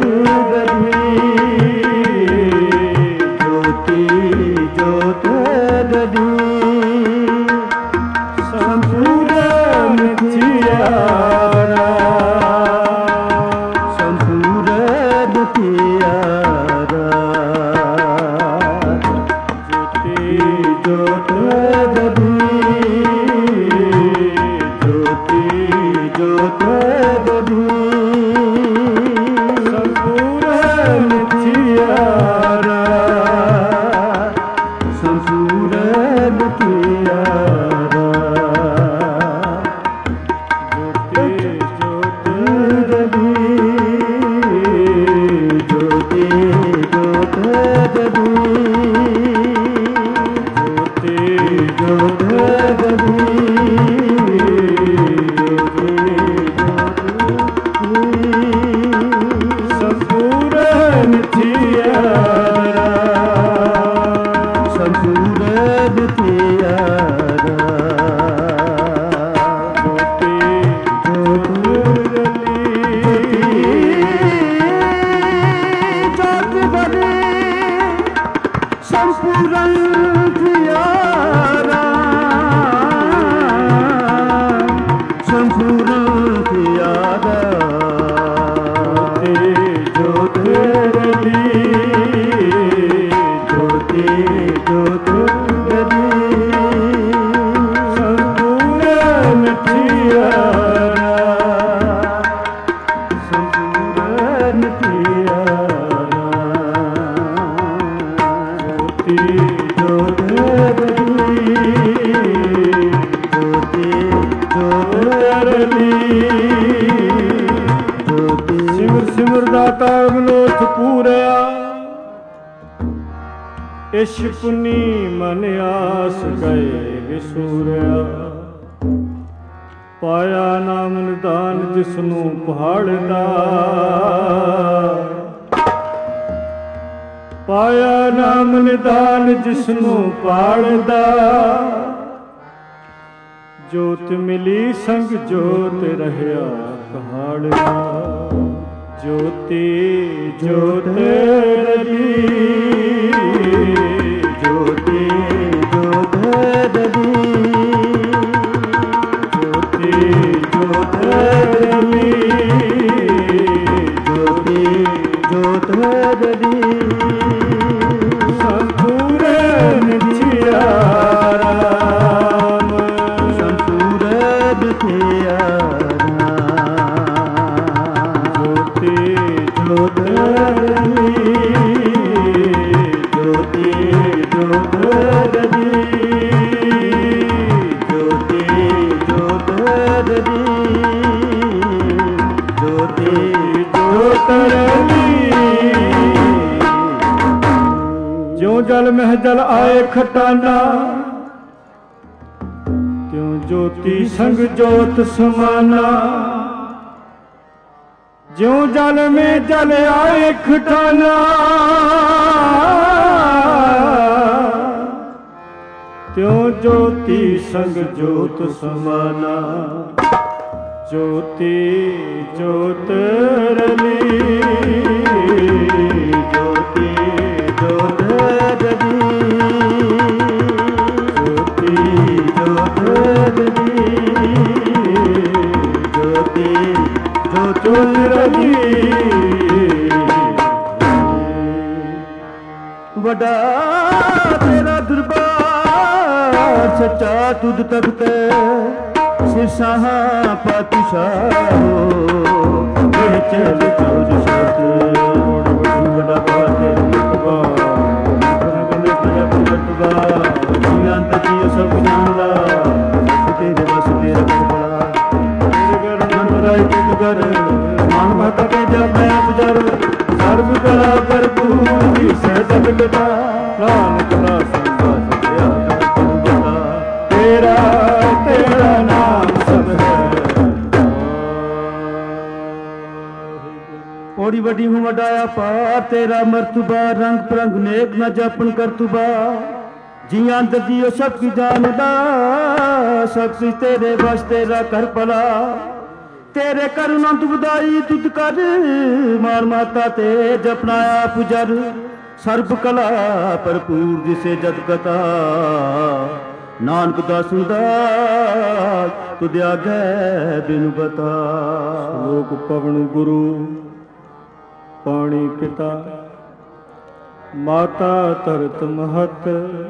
सिमर सिमर दाता मनोथ पूरया इश पुनी मन आस गए विसूरया पाया नाम निदान जिसनू पहाड़दा पाया नाम निदान जिसनू पहाड़दा जोत मिली संग जोत रहया कहाड़दा ज्योति ज्योत रवि ज्योति ज्योत रवि ज्योति ज्योत रवि ज्योति ज्योत रवि ਜਿਉ ਜਲ ਮਹਿ ਜਲ ਆਏ ਖਟਾਨਾ, ਤਿਉ ਜੋਤੀ ਸੰਗ ਜੋਤ ਸਮਾਨਾ। ਜਿਉ ਜਲ ਮੇ ਜਲ ਆਏ ਖਟਾਨਾ, ਤਿਉ ਜੋਤੀ ਸੰਗ ਜੋਤ ਸਮਾਨਾ। ਜੋਤੀ ਜੋਤ ਰਲੀ, ਜੋਤੀ ਜੋਤ ਰਲੀ, ਜੋਤੀ ਜੋਤ ਰਲੀ, ਜੋਤੀ ਜੋਤ ਰਲੀ। ਵੱਡਾ ਤੇਰਾ ਦਰਬਾਰ ਸੱਚਾ ਤੁਧ ਤਖਤ, ਸਿਰਸਾਹ ਪਾਤਸ਼ਾਹੋ ਵਿੱਚ ਵਿਚੋਜ ਸਤ। ਵੱਡਾ ਪਾਤੇ ਰਤਬਾ ਗਨੇ ਪ੍ਰਜਾ ਪ੍ਰਤਬਾ, ਜੀਆਂ ਤਜੀ ਸਭ ਜਾਣਦਾ, ਤੇਰੇ ਵਸ ਤੇਰਾ ਬੜਾ। ਤੇਰੇ ਘਰ ਨੰਦਰਾਈ ਤੁਧ ਘਰ, ਮਨ ਭਟ ਕੇ ਜਾਪੈ ਪੁਜਰ। ਸਰਬ ਕਲਾ ਭਰਪੂਰ ਦਿਸੈ ਜਗਤ ਦਾ, ਨਾਨਕ ਦਾਸ ਸਤਿਆ ਤੂੰ ਬਤਾ। ਤੇਰਾ ਤੇਰਾ ਨਾਮ ਸਭ ਹੈ। ਓੜੀ ਵੱਡੀ ਹੂੰ ਵਡਾਇਆ ਪਾਰ, ਤੇਰਾ ਮਰਤਬਾ ਰੰਗ ਪ੍ਰੰਗ ਨੇਕ ਨਾ ਜਾਪਣ ਕਰਤੂਬਾ। ਜੀਆਂ ਦਜੀਓ ਸਭ ਕੀ ਜਾਣਦਾ, ਸਭ ਸੀ ਤੇਰੇ ਬਸ ਤੇਰਾ ਕਰ ਭਲਾ। ਤੇਰੇ ਕਰੁਣਾ ਦੁਬਦਾਈ ਤੁਧ ਕਰ, ਮਾਨ ਮਾਤਾ ਤੇ ਜਪਨਾਇਆ ਪੁਜਰ। ਸਰਬ ਕਲਾ ਭਰਪੂਰ ਦਿਸੇ ਜਦ ਕਥਾ, ਨਾਨਕ ਦਾਸ ਦਾਸ ਤੁਧ ਆਗੈ ਬਿਨ ਬਤਾ। ਸ਼ਲੋਕ ਪਵਨ ਗੁਰੂ ਪਾਣੀ ਪਿਤਾ, ਮਾਤਾ ਧਰਤ ਮਹਤ।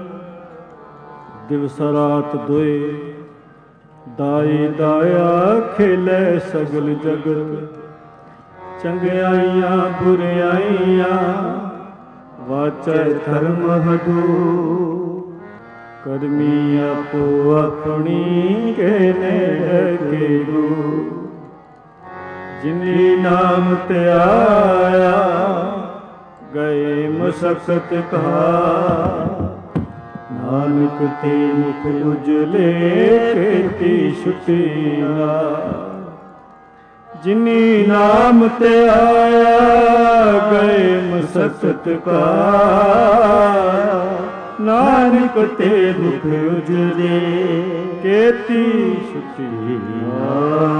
ਦਿਵਸ ਰਾਤ ਦੋਏ ਦਾਈ ਦਾਇਆ, ਖੇਲੇ ਸਗਲ ਜਗਤ। ਚੰਗਿਆਈਆਂ ਬੁਰਿਆਈਆਂ ਵਾਚੈ ਧਰਮ ਹਦੂ। ਕਰਮੀ ਆਪੋ ਆਪਣੀ ਕੇ ਨੇੜੇ ਕੇਰੂ। ਜਿਨੀ ਨਾਮ ਤੇ ਆਇਆ ਗਏ ਮਸਕਤ ਕਾ। ਨਾਨਕ ਤੇ ਮੁਖ ਉਜਲੇ ਕੀਤੀ ਛੁਟੀਆਂ। ਜਿਨੀ ਨਾਮ ਤੇ ਆਇਆ ਗਏ ਮਸਕਤ ਕਾ। ਨਾਨਕ ਤੇ ਦੁਖ ਉਜਲੇ ਕੀਤੀ ਛੁਟੀਆਂ।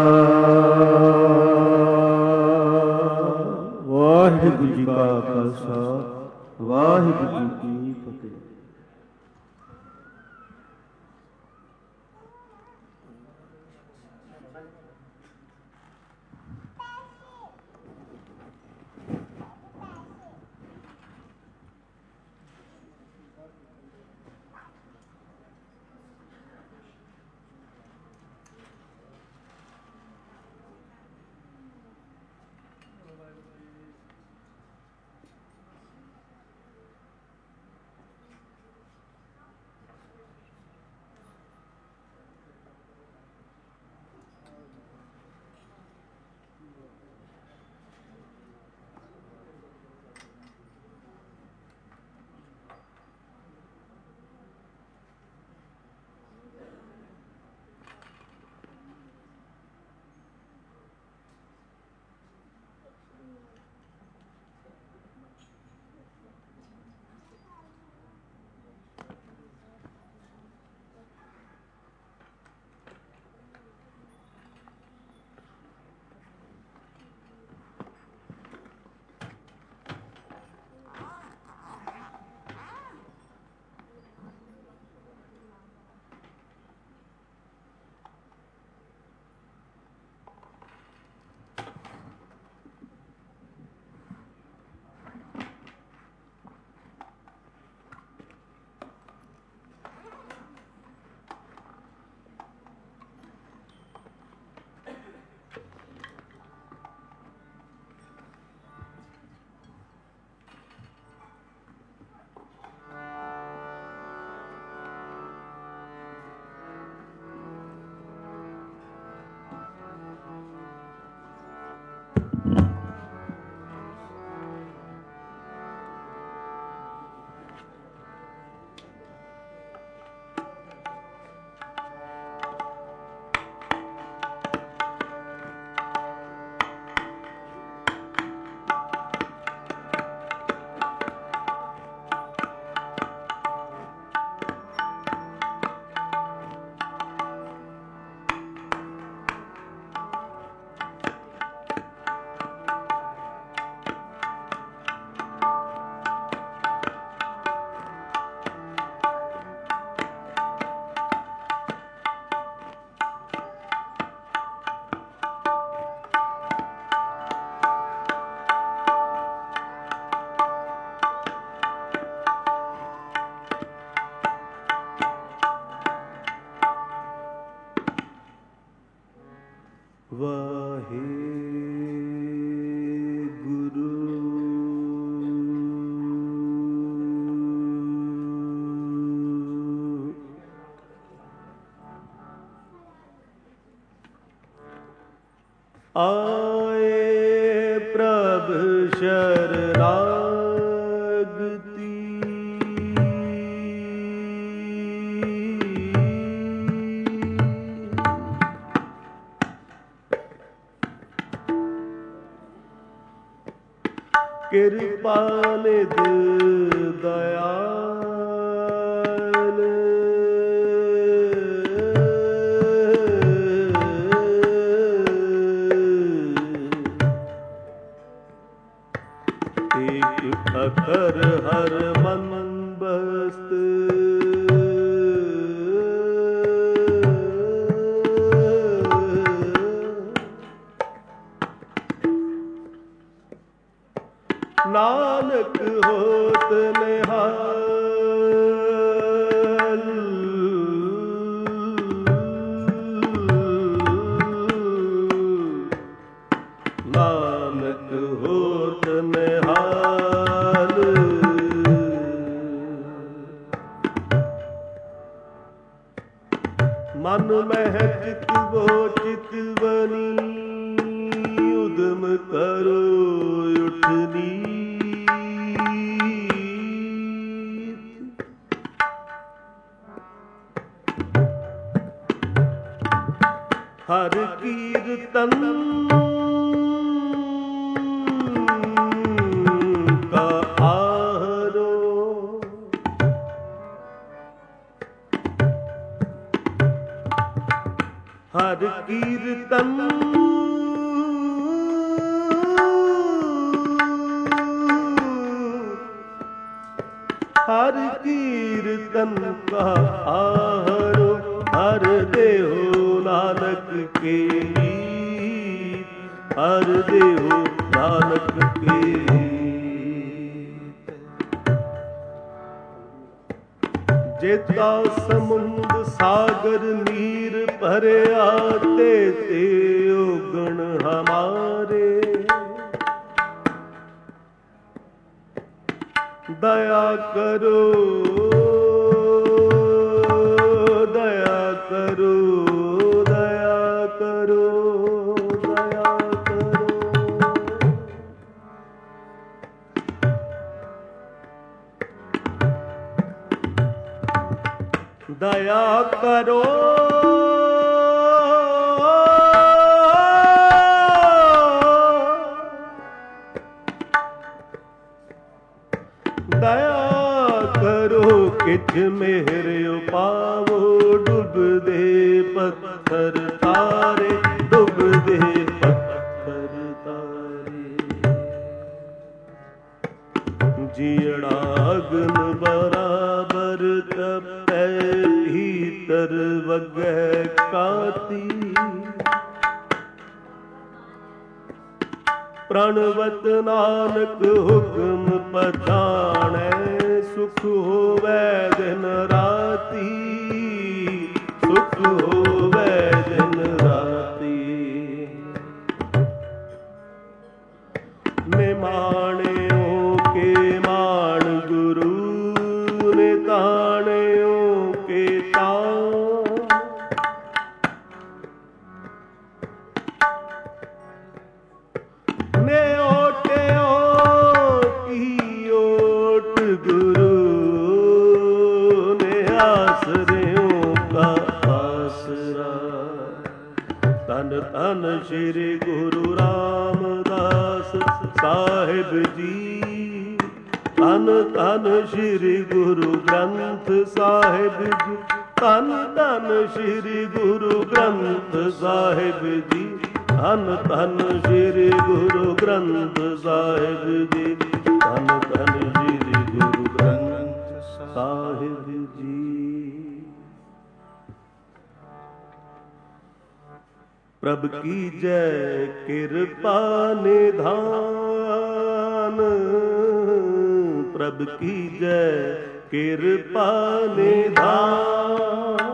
ਵਾਹਿਗੁਰੂ ਜੀ ਕਾ ਖਾਲਸਾ, ਵਾਹਿਗੁਰੂ ਜੀ ਕੀ ਫਤਿਹ। ਆਏ ਪ੍ਰਭ ਸ਼ਰਨਾਗਤੀ। ਕਿਰਪਾ ਨਿਧ ਦਇਆਲ, ਏਕ ਅਖਰ ਹਰ ਮਨ ਬਸਤ। ਨਾਨਕ ਹੋਤ ਨਿਹਾਲ, ਨਾਨਕ ਹੋਤ ਨਿਹਾਲ। ਮਨ ਮਹਿ ਚਿਤਵੋ ਚਿਤਵਨੀ, ਉਦਮ ਕਰੋ ਉਠਨੀ। ਹਰ ਕੀਰਤਨ ਕਾ ਆਹਰੋ, ਹਰ ਕੀਰਤਨ ਹਰ ਕੀਰਤਨ ਕਾ ਆਹਰੋ। ਹਰ ਦੇਹੁ ਨਾਨਕ ਕੇ ਨੀਤ, ਹਰ ਦੇਹੁ ਨਾਨਕ ਕੇ ਨੀਤ। ਜੇਤਾ ਸਮੁੰਦ ਸਾਗਰ ਨੀਰ ਭਰਿਆ, ਤੇ ਔਗਣ ਹਮਾਰੇ। ਦਇਆ ਕਰੋ, ਦਇਆ ਕਰੋ, ਦਇਆ ਕਰੋ, ਦਇਆ ਕਰੋ। ਦਇਆ ਕਰੋ, ਦਇਆ ਕਰੋ। ਕਿਛ ਮਿਹਰ ਉਪਾਵੋ, ਡੁੱਬਦੇ ਪੱਥਰ ਤਾਰੇ, ਡੁੱਬਦੇ ਪੱਥਰ ਤਾਰੇ। ਜੀੜਾ ਅਗਨ ਬਰਾਬਰ, ਤਪੈ ਭੀਤਰ ਵਗੈ ਕਾਤੀ। ਪ੍ਰਣਵਤ ਨਾਨਕ ਹੁਕਮ ਪਛਾਣੈ, ਸੁਖ ਹੋਵੈ ਦਿਨ ਰਾਤੀ, ਸੁਖ ਹੋਵੈ ਦਿਨ ਰਾਤੀ। ਨਿਮਾਣਿਓ ਕੇ ਮਾਣ ਗੁਰੂ, ਨਿਤਾਣਿਓ ਕੇ ਤਾਣ। ਨੇ ਓਟਿਓ ਕੀ ਓਟ ਗੁਰੂ, ਨੇ ਆਸਰਿਓ ਕਾ ਆਸਰਾ। ਧੰਨ ਧੰਨ ਸ਼੍ਰੀ ਗੁਰੂ ਰਾਮਦਾਸ ਸਾਹਿਬ ਜੀ, ਧੰਨ ਧੰਨ ਸ਼੍ਰੀ ਗੁਰੂ ਗ੍ਰੰਥ ਸਾਹਿਬ ਜੀ, ਧੰਨ ਧੰਨ ਸ਼੍ਰੀ ਗੁਰੂ ਗ੍ਰੰਥ ਸਾਹਿਬ ਜੀ, ਧੰਨ ਧੰਨ ਸ਼੍ਰੀ ਗੁਰੂ ਗ੍ਰੰਥ ਸਾਹਿਬ ਜੀ, ਧੰਨ ਧੰਨ ਸ਼੍ਰੀ ਗੁਰੂ ਗ੍ਰੰਥ ਸਾਹਿਬ ਜੀ। ਪ੍ਰਭ ਕੀਜੈ ਕਿਰਪਾ ਨਿਧਾਨ, ਪ੍ਰਭ ਕੀਜੈ ਕਿਰਪਾ ਨਿਧਾਨ।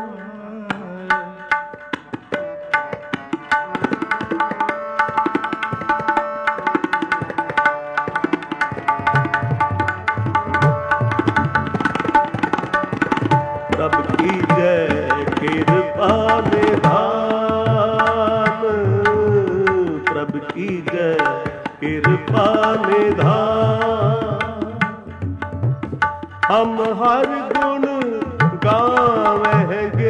ਪ੍ਰਭ ਕੀਜੈ ਕਿਰਪਾ ਨਿਧਾਨ, हम हर गुण गावेंगे।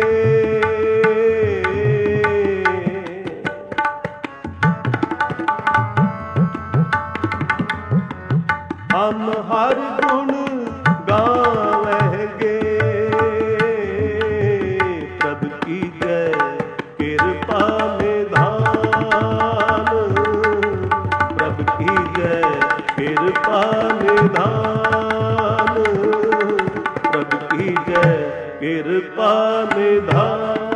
हम हर गुण गावेंगे। प्रभु की जय कृपा निधान। प्रभु की जय कृपा निधान। प्रभु की जय कृपा निधान।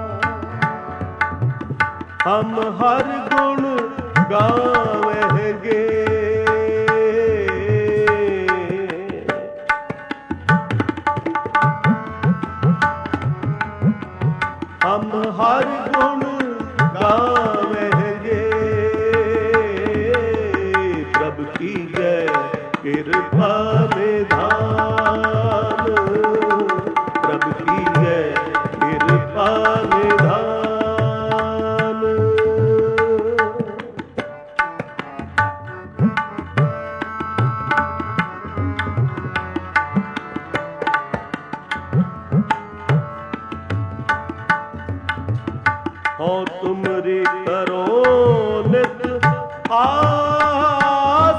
हम हर गुण गावेंगे। हम हर गुण गावेंगे। प्रभु की जय कृपा निधान। प्रभु की जय कृपा निधान। हो तुमरी करो नित आस।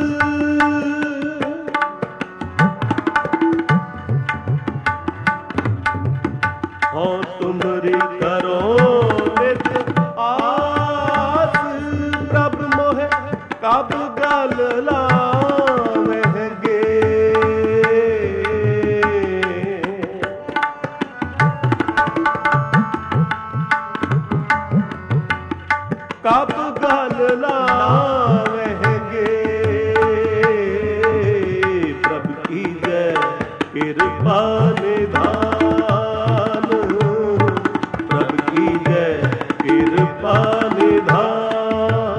हो तुमरी करो नित आस। प्रभु मोहे कब गल लावेंगे। कब गल लावेंगे। प्रभु की जय कृपा निधान। प्रभु की जय कृपा निधान।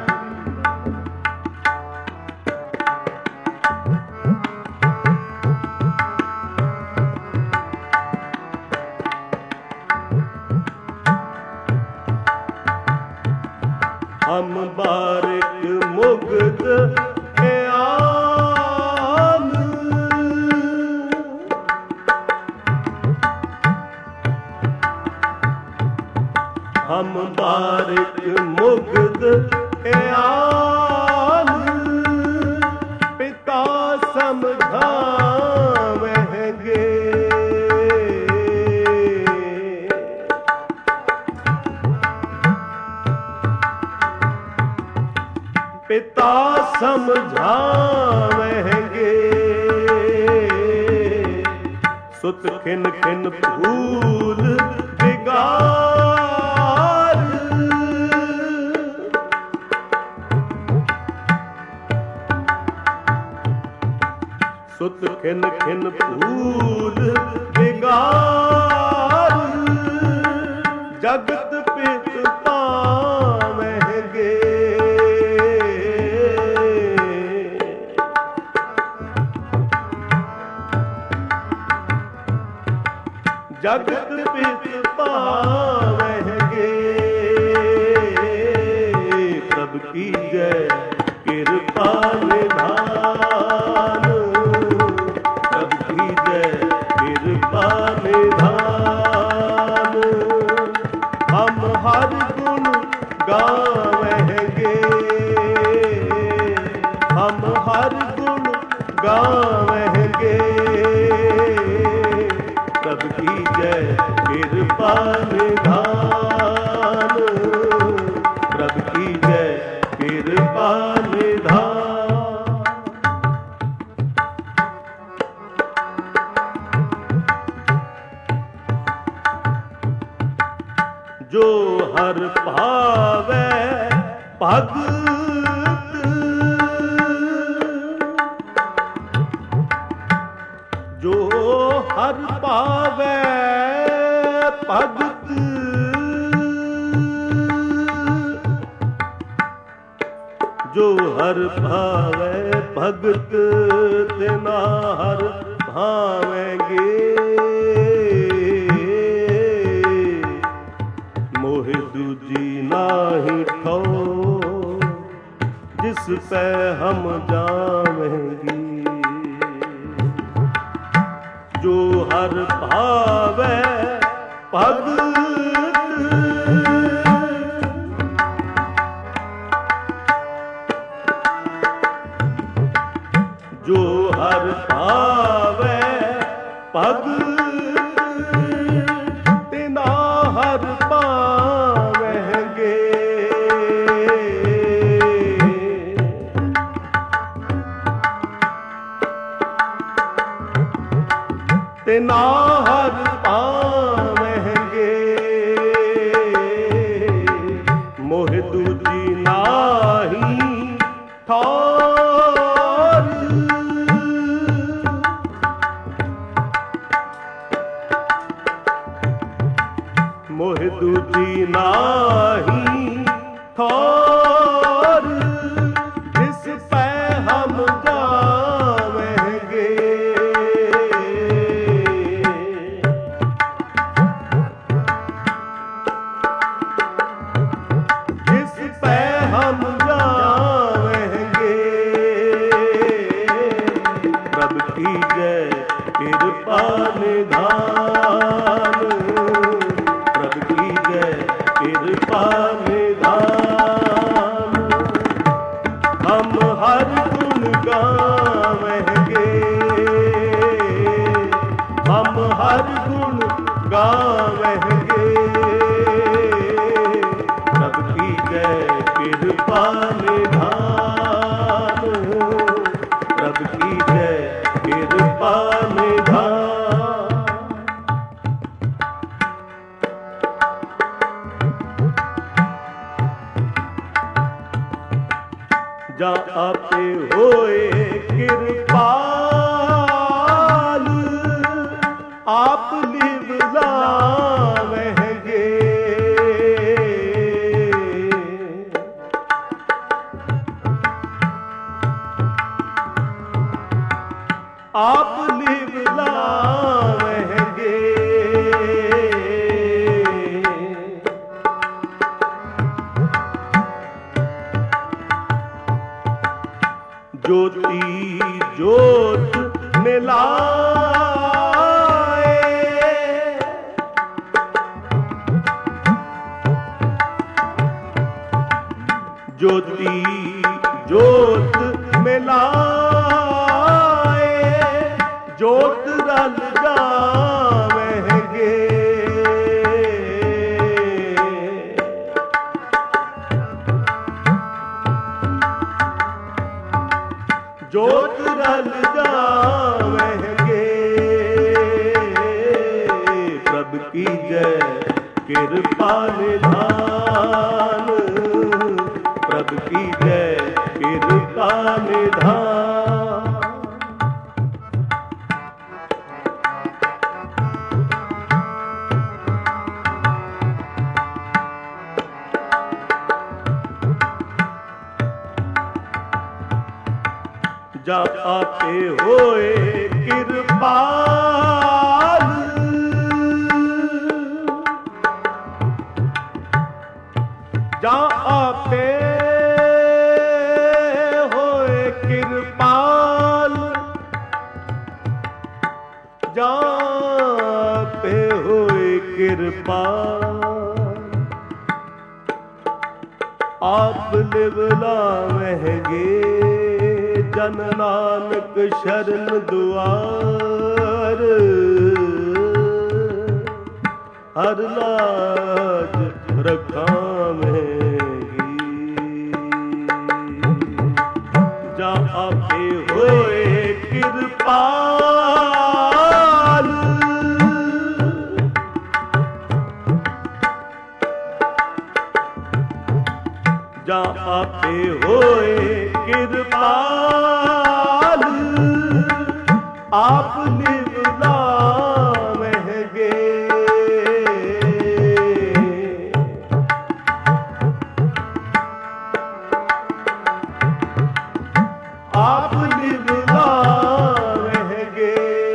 हम बारिक मुग्ध आन। हम बारिक मुग्ध आन। पिता समझावेंगे। पिता समझावेंगे। सुत खिन खिन भूल बिगार। सुत खिन खिन भूल बिगार। जगत पित पावेंगे। जगत पित पावेंगे। प्रभु की जय कृपा निधान। प्रभु की जय कृपा निधान। हम हर गुण गावेंगे। हम हर गुण गावेंगे। प्रभु की जय कृपा निधान। प्रभु की जय कृपा निधान। जो हर भावे भगत। जो हर पावे भगत। जो हर भावे भगत तेना हर भावेंगे। मोहि दूजी नाही ठो जिस पे हम जावेंगे। हर भावै भगत, जो हर भावै भगत तिना हर पावैंगे। तिना हर पावैंगे, मोह दूजी नाही ठौर। मोह दूजी नाही ठौर, जिस पै हम जावेंगे। जिस पै हम जावेंगे, प्रभ की जय कृपा निधान। प्रभ की जय कृपा निधान। हम हर गुण गावेंगे, हम हर गुण गावेंगे। प्रभ की जय कृपा निधान। प्रभ की जय कृपा निधान। जा आपे होए कृपाल, आप लिव लावेंगे। आप लिव लावेंगे। ज्योति ज्योत मिलाए, ज्योति ज्योत मिलाए, ज्योत रल जावेंगे। ज्योत रल जावेंगे। प्रभ की जय कृपा निधान। प्रभ की जय कृपा निधान। जा आपे होए कृपाल, जा आपे होए कृपाल, जा आपे होए कृपाल। आप लिव लावेंगे, जन नानक शरण दुआर। हर लाज रखावेंगी, जा आपे होए कृपाल। जा आपे होए कृपाल, आप लिव लावेंगे। आप लिव लावेंगे,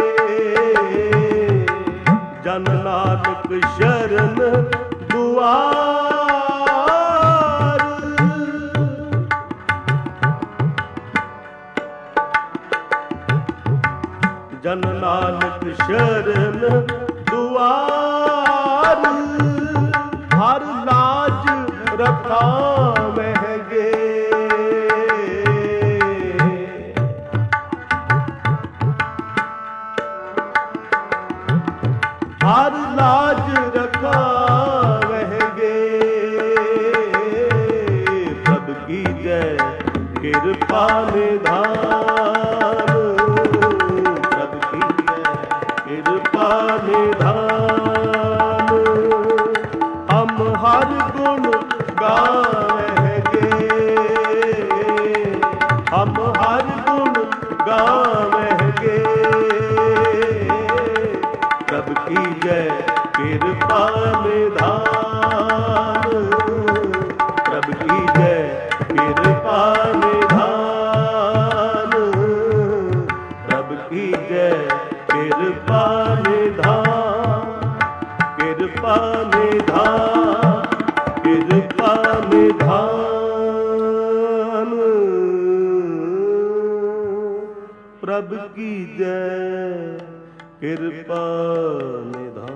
जन नानक शरण दुआर। जन नानक शरण दुआर, हर लाज रखा महगे। हर लाज रखा महगे, प्रभु की जय कृपा निधान, प्रभु की जय कृपा निधान। हम हर गुण गावेंगे, हम हर गुण गावेंगे, प्रभु की जय कृपा निधान, प्रभु की जय कृपा निधान, प्रभु की जय कृपा निधान, कृपा निधान, कृपा निधान, प्रभु की जय कृपा निधान।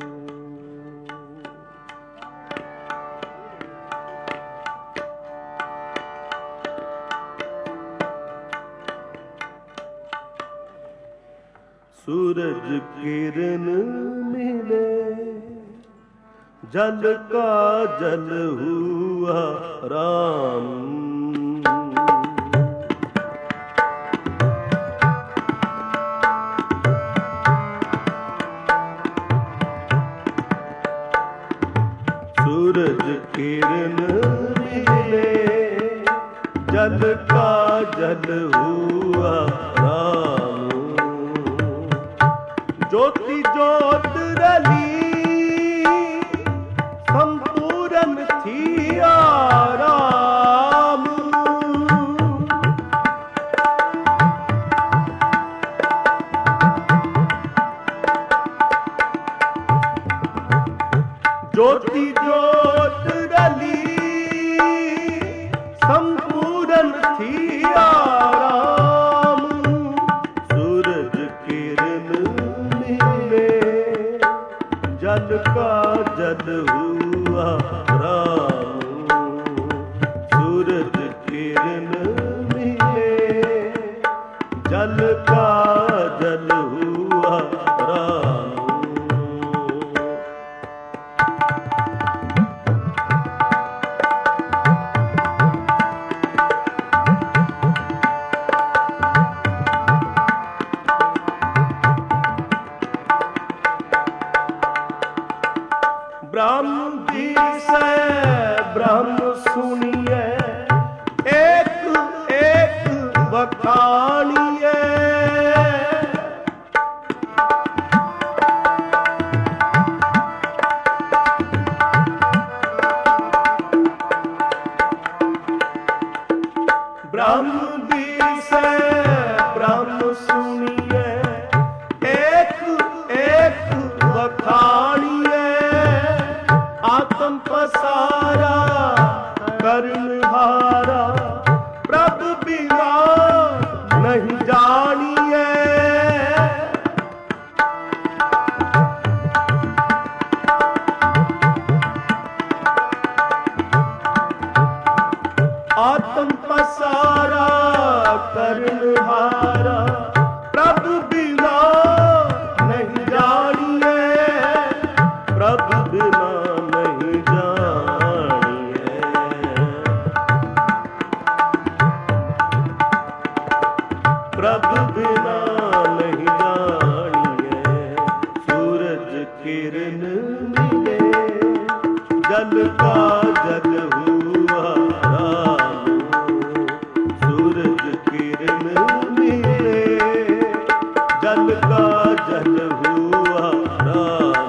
सूरज किरण मिले, जल का जल हुआ राम। सूरज किरण मिले, जल का जल हुआ राम। ज्योति ज्योत रली, संपूर्ण थी आराम। ज्योति ज्योत रली, संपूर्ण थी आराम। सूरज किरण मिले, जल का जल हुआ राम। सूरज किरण मिले, जल का जल हुआ राम। ब्रह्म दिसे ब्रह्म सुनिए, एक एक बखानिए। ब्रह्म दिसे ब्रह्म सुनिए, एक एक बखानिए। आत्म पसारा करनहारा, प्रभु बिना नहीं जानिए। आत्म पसारा करनहारा, प्रभु बिना नहीं जानिए, प्रभु बिना नहीं जानिए। प्रभु बिना नहीं जानिए। सूरज किरण मिले, जल का जल हुआ राम। सूरज किरण मिले, जल का जल हुआ राम।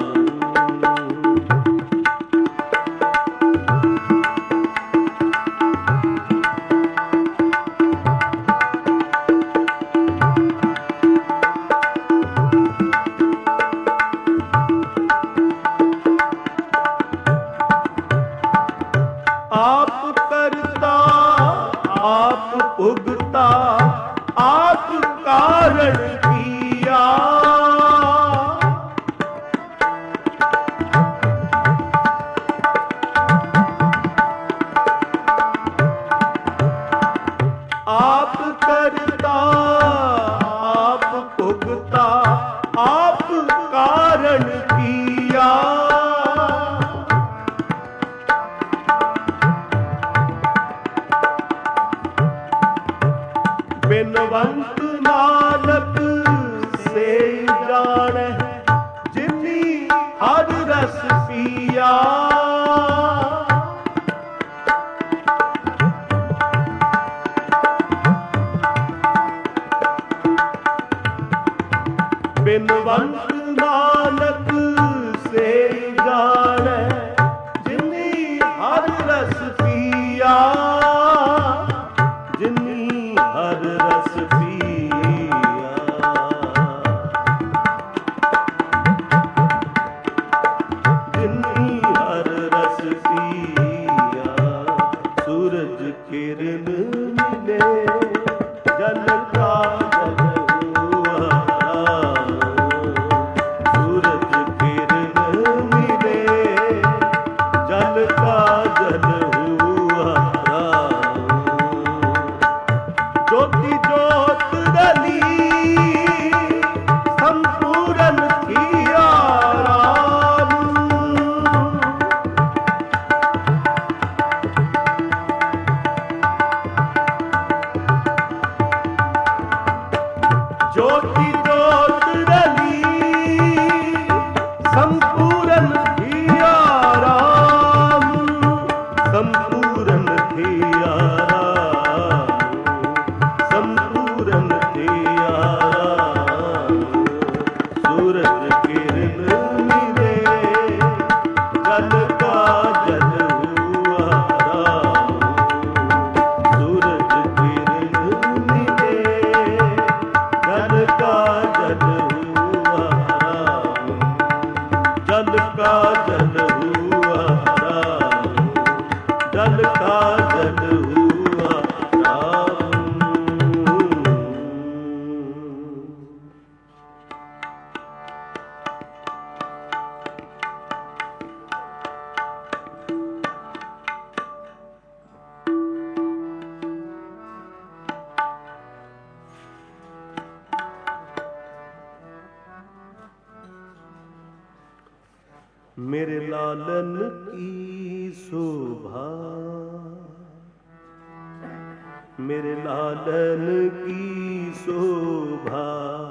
आप करता आप उगता, आप कारण किया। बिनवंत नानक से जाने जिनी हर रस पिया, जिनी हर रस पिया। जिनी हर रस पिया, सूरज किरण मिले जल का ज्योति ज्योत रली संपूरन थिया राम, संपूरन थिया राम, संपूरन थिया राम। सूरज किरण मिले जल का जल हुआ राम, सूरज किरण मिले जल का जल हुआ राम, जल का जल हुआ राम, जल का जल हुआ राम। मेरे लालन की शोभा, मेरे लालन की शोभा,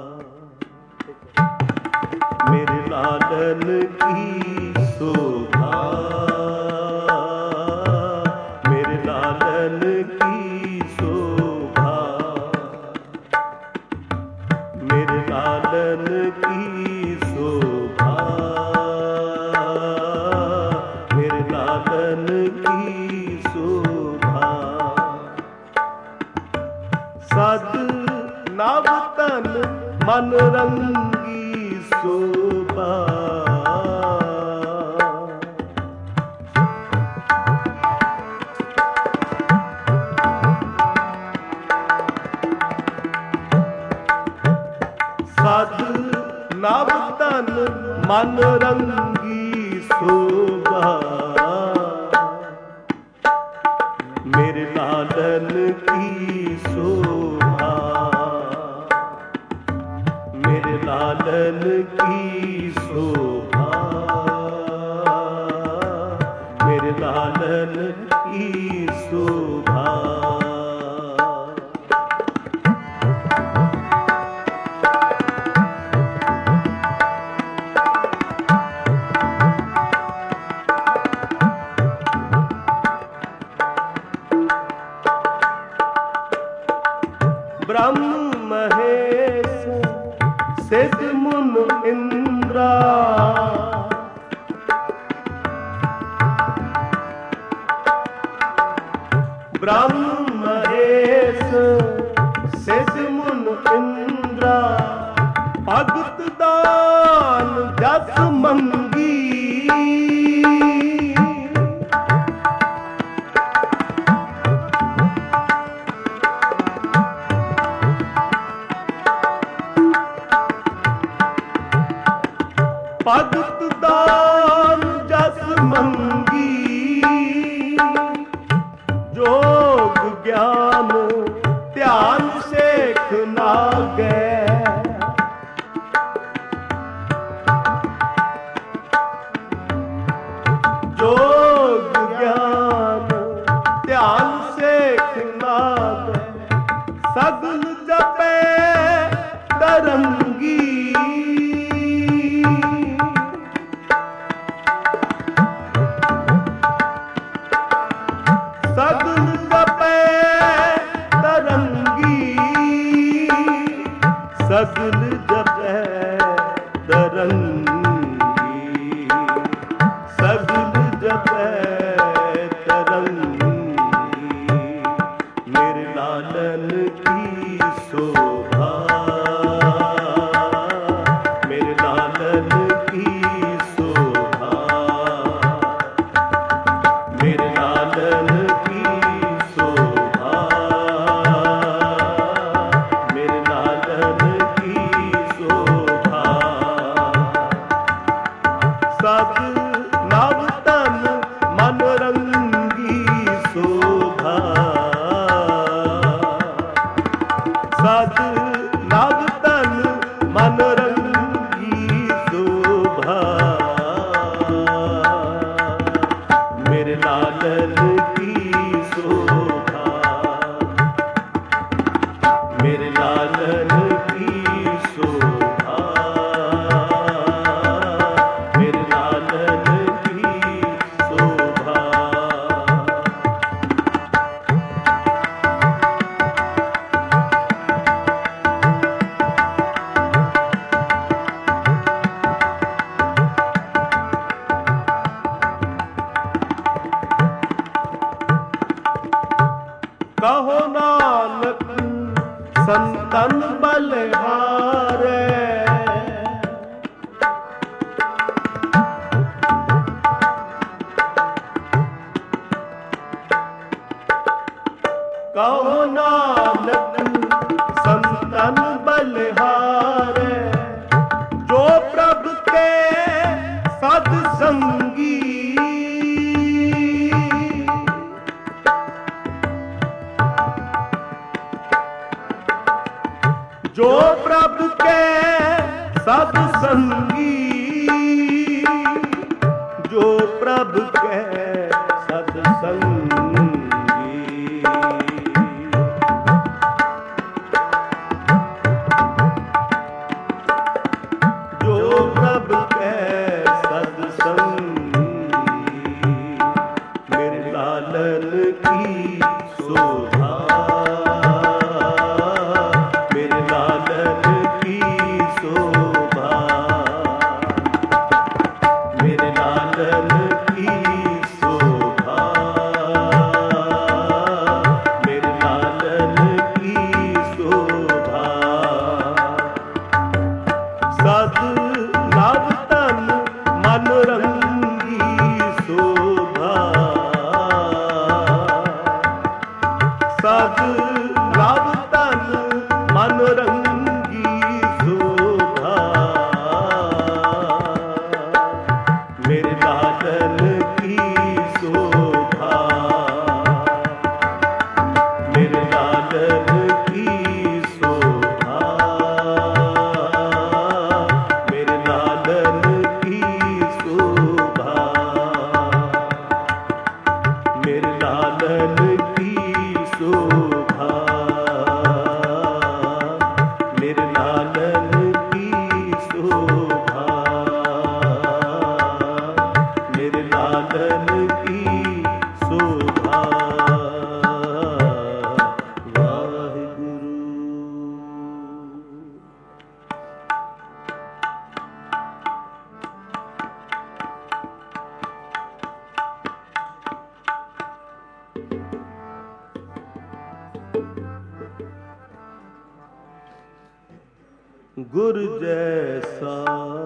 मेरे लालन की शोभा, मेरे लालन की शोभा, मेरे लालन की शोभा, मेरे लालन की शोभा। सद नव तन मन रंगी शोभा, सद नव तन मन रंगी शोभा। मेरे लालन की शोभा, मेरे लालन की शोभा, मेरे लालन की शोभा। ब्रह्म महेश सिद्ध मुन इंद्रा, ब्रह्म महेश सिद्ध मुन इंद्रा। भगत दान जस मंगी, भगत दान जस मंगी। जोग ज्ञान ध्यान सेख नागे, जोग ज्ञान ध्यान सेख नागे। सगल जपे तरंगी, बलिहारे। कहो नानक संतन बलिहारे, जो प्रभु के सत्संगी। जो प्रभु के सत्संगी, जो प्रभु के सत्संगी। जो प्रभु के सत्संगी, मेरे लालन की शोभा, मेरे लालन की शोभा, मेरे लालन की शोभा, मेरे लालन की शोभा। सद नव तन मन रंगी शोभा, सद नव तन मन रंगी शोभा, मेरे लालन की शोभा, मेरे लालन की शोभा, मेरे लालन की शोभा, मेरे लालन की शोभा, मेरे लालन की शोभा, मेरे लालन की शोभा। वाहिगुरु। गुर जैसा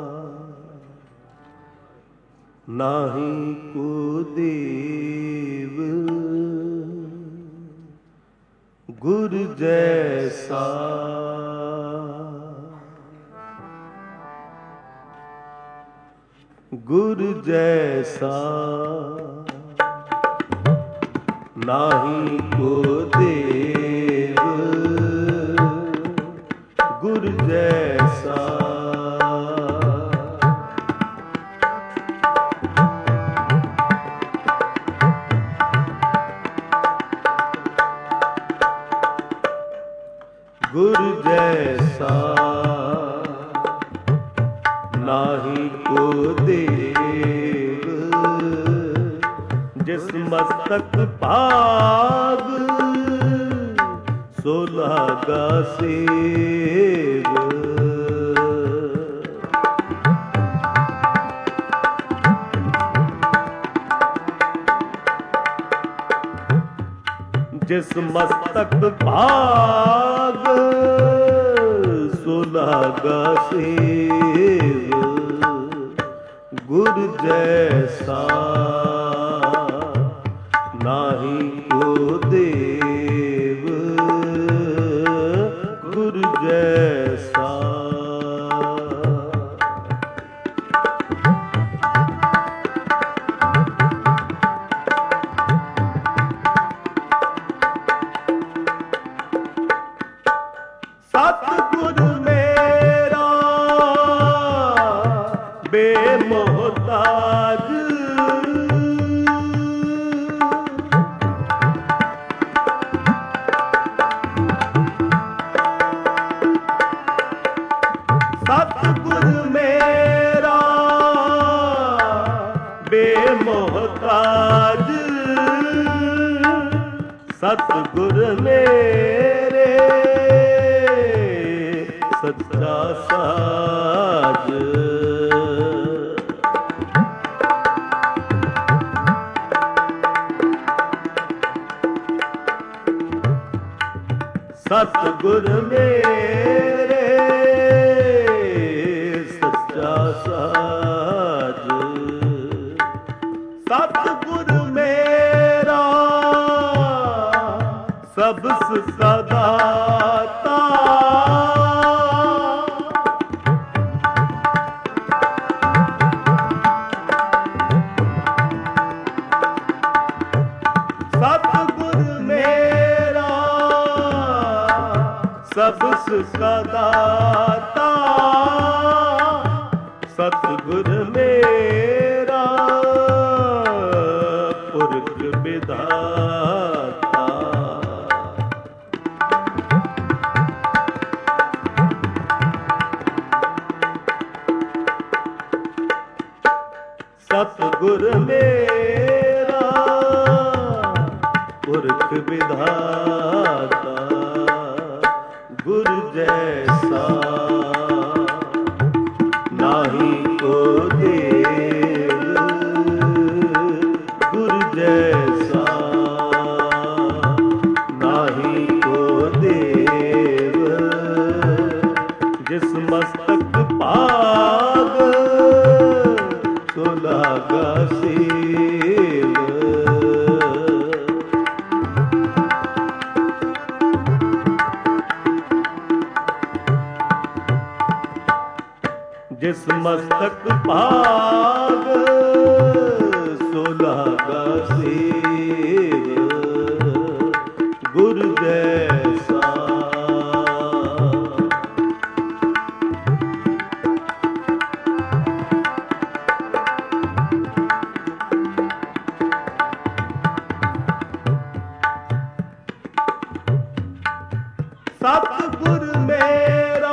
नाही को देव, गुर जैसा गुर जैसा नाही को देव, गुर जैसा गुर जैसा नाही को देव, जिस मस्तक भाग सो लागा सेव। जिस मस्तक भाग सो लागा सेव, गुर जैसा नाही को देव, गुर जैसा। सतगुर मेरा बेमोहताज, सतगुर मेरा बेमोहताज, सतगुर मेरे सच्चा साज। सतगुर मेरे का दाता सतगुर मेरा पुरख विधाता। सतगुर मेरा पुरख विधाता, गुर जैसा नाही को देव, गुर जैसा नाही को देव। जिस मस्तक पाग सो लागा सेव। जिस मस्तक भाग सो लागा सेव, गुर जैसा। सतगुर मेरा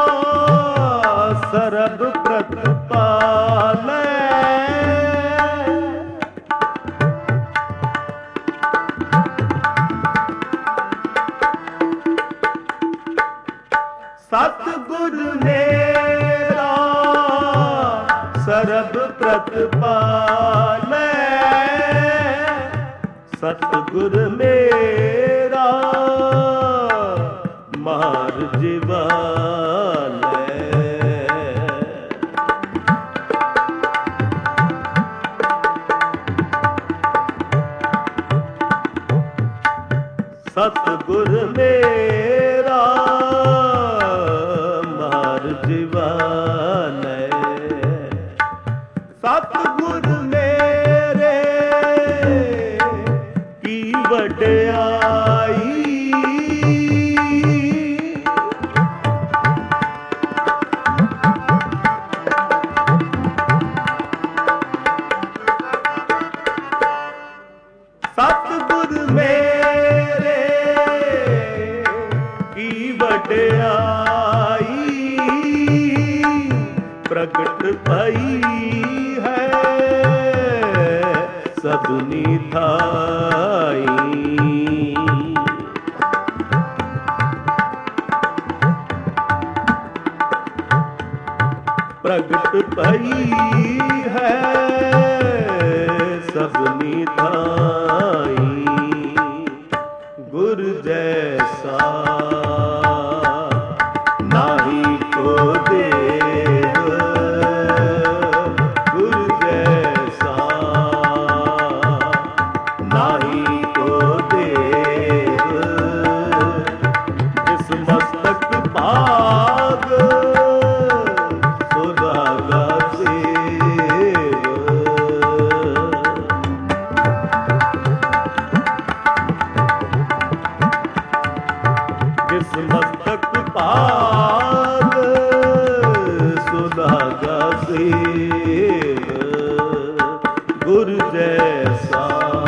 सरब प्रतिपालै, सतगुर मेरा सरब प्रतिपालै, सतगुर मेरा मार जीवालै। सतगुर मेरा मार जीवालै। सतगुर मेरे की वड्याई, सतगुर मेरे की वड्याई, प्रगट भई है सबनी थाई। प्रगट भई है सबनी थाई, गुर जैसा नाही को देव, गुर जैसा नाही को देव। जिस मस्तक भाग सो लागा सेव। जिस मस्तक पाग सो लागा सेव, गुर जैसा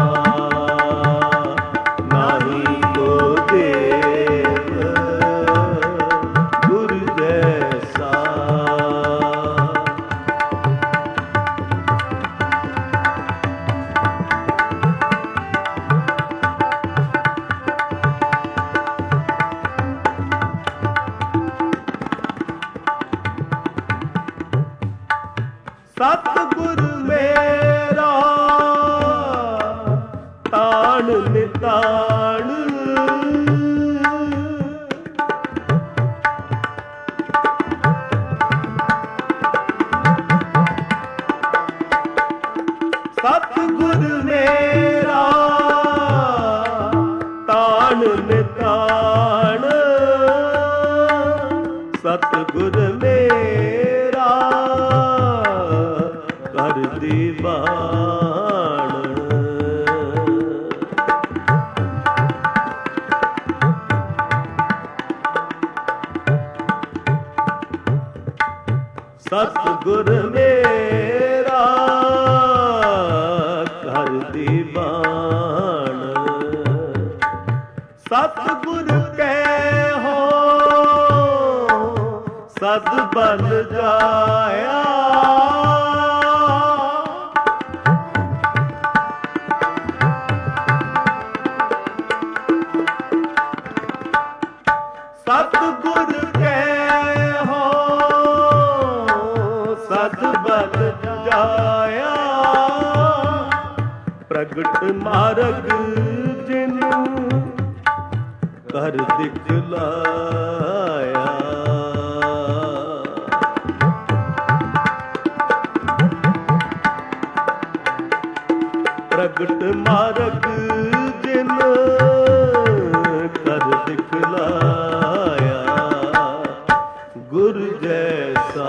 नाही को देव, गुर जैसा। सतगुर मेरा ताण निताण, सतगुर मेरा ताण निताण, सतगुर मेरा कर दीवान। ਸਤਿਗੁਰ ਮੇਰਾ ਘਰ ਦੀਵਾਨ, ਸਤਿਗੁਰ ਕੈ ਹੋ ਸਦ ਬਲ ਜਾਇਆ, ਸਤਿਗੁਰ ਕੈ ਹੋ ਸਦ ਬਲ ਜਾਇਆ, ਪ੍ਰਗਟ ਮਾਰਗ ਜਿਨ ਕਰ ਦਿਖਲਾਇਆ, ਪ੍ਰਗਟ ਮਾਰਗ ਜਿਨ ਕਰ ਦਿਖਲਾਇਆ, ਗੁਰ ਜੈਸਾ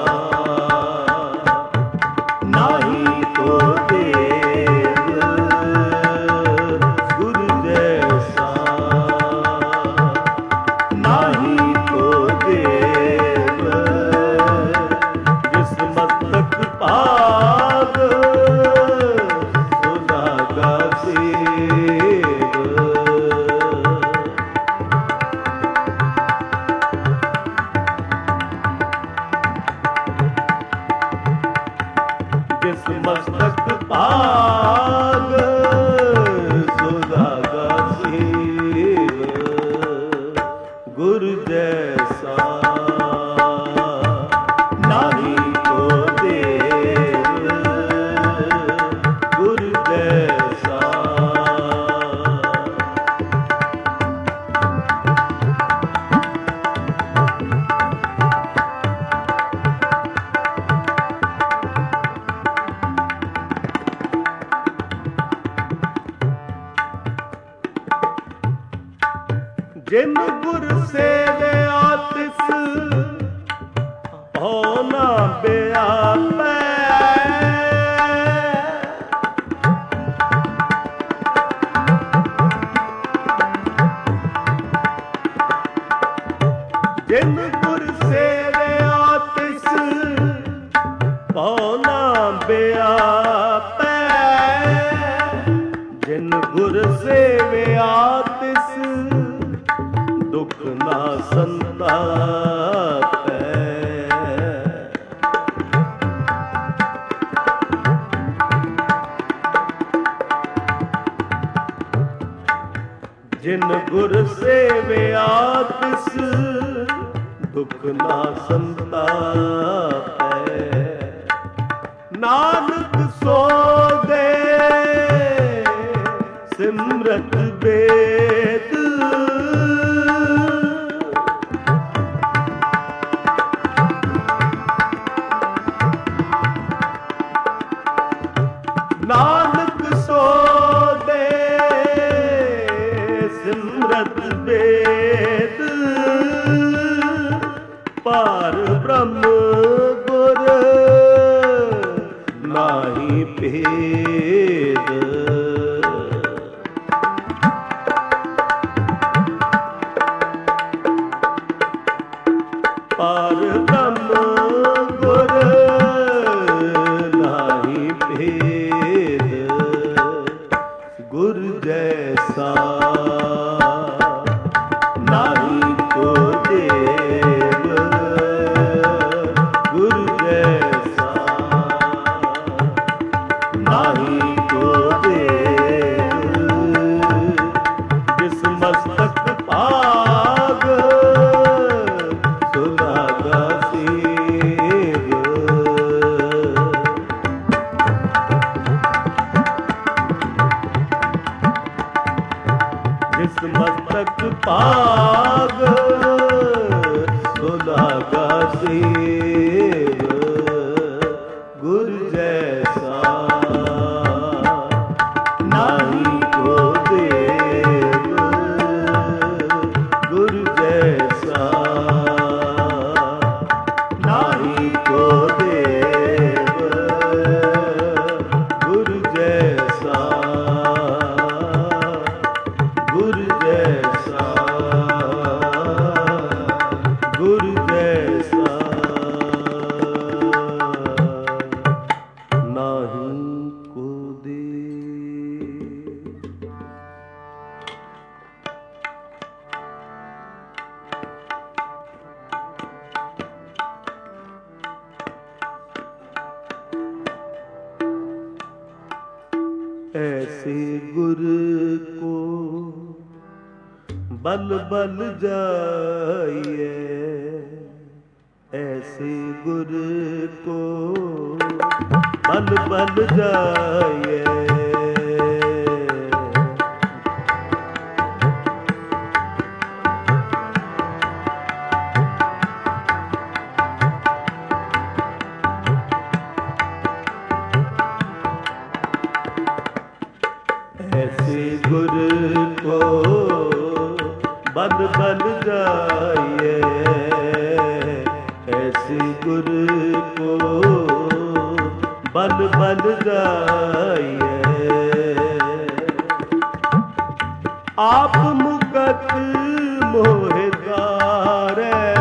ਨਾਹੀ ਕੋ ਦੇਵ, ਗੁਰ ਜੈਸਾ ਨਾਹੀ ਕੋ ਦੇਵ, ਜਿਸ ਮਸਤਕ ਭਾਗ ਸੋ ਲਾਗਾ ਸੇਵ, ਜਿਸ ਮਸਤਕ ਭਾਗ ਸੋ ਲਾਗਾ ਸੇਵ, ਗੁਰ ਜੈਸਾ ਨਾਹੀ ਕੋ ਦੇਵ, ਗੁਰ ਜੈਸਾ। ਜਿਨ ਗੁਰ ਸੇਵਿਆ ਤਿਸ ਹੋ ਨਾ ਬਿਆਪੈ, ਜਿਨ ਗੁਰ ਸੇਵਿਆ ਤਿਸ ਹੋ ਨਾ ਬਿਆਪੈ, ਜਿਨ ਗੁਰ ਸੇਵਿਆ ਤਿਸ ਦੁਖ ਨਾ ਸੰਤਾਪੈ, ਜਿਨ ਗੁਰ ਸੇਵਿਆ ਤਿਸ ਦੁਖ ਨਾ ਸੰਤਾਪੈ, ਨਾਨਕ ਸੋ ਦੇ ਸਿਮਰਤ ਬੇਦ, ਨਾਨਕ ਸੋ ਦੇ ਸਿਮਰਤ ਬੇਦ, ਪਾਰ ਬ੍ਰਹਮ ਗੁਰ ਨਾਹੀ ਭੇਦ, ਪਾਰ ਬ੍ਰਹਮ ਗੁਰ ਨਾਹੀ ਭੇਦ, ਗੁਰ ਜੈਸਾ ਨਾਹੀ ਕੋ ਦੇਵ, ਗੁਰ ਜੈਸਾ ਨਾਹੀ ਕੋ ਦੇਵ, ਜਿਸ ਮਸਤਕ ਭਾਗ ਸੋ ਲਾਗਾ ਸੇਵ, ਜਿਸ ਮਸਤਕ ਭਾਗ ਸੋ ਲਾਗਾ ਸੇਵ, ऐसे गुर को बल बल जाइए, ऐसे गुर को बल बल जाइए। ऐसे गुर को बल बल जाइए, ऐसे गुर को बल बल जाइए। आप मुकत मोहदार,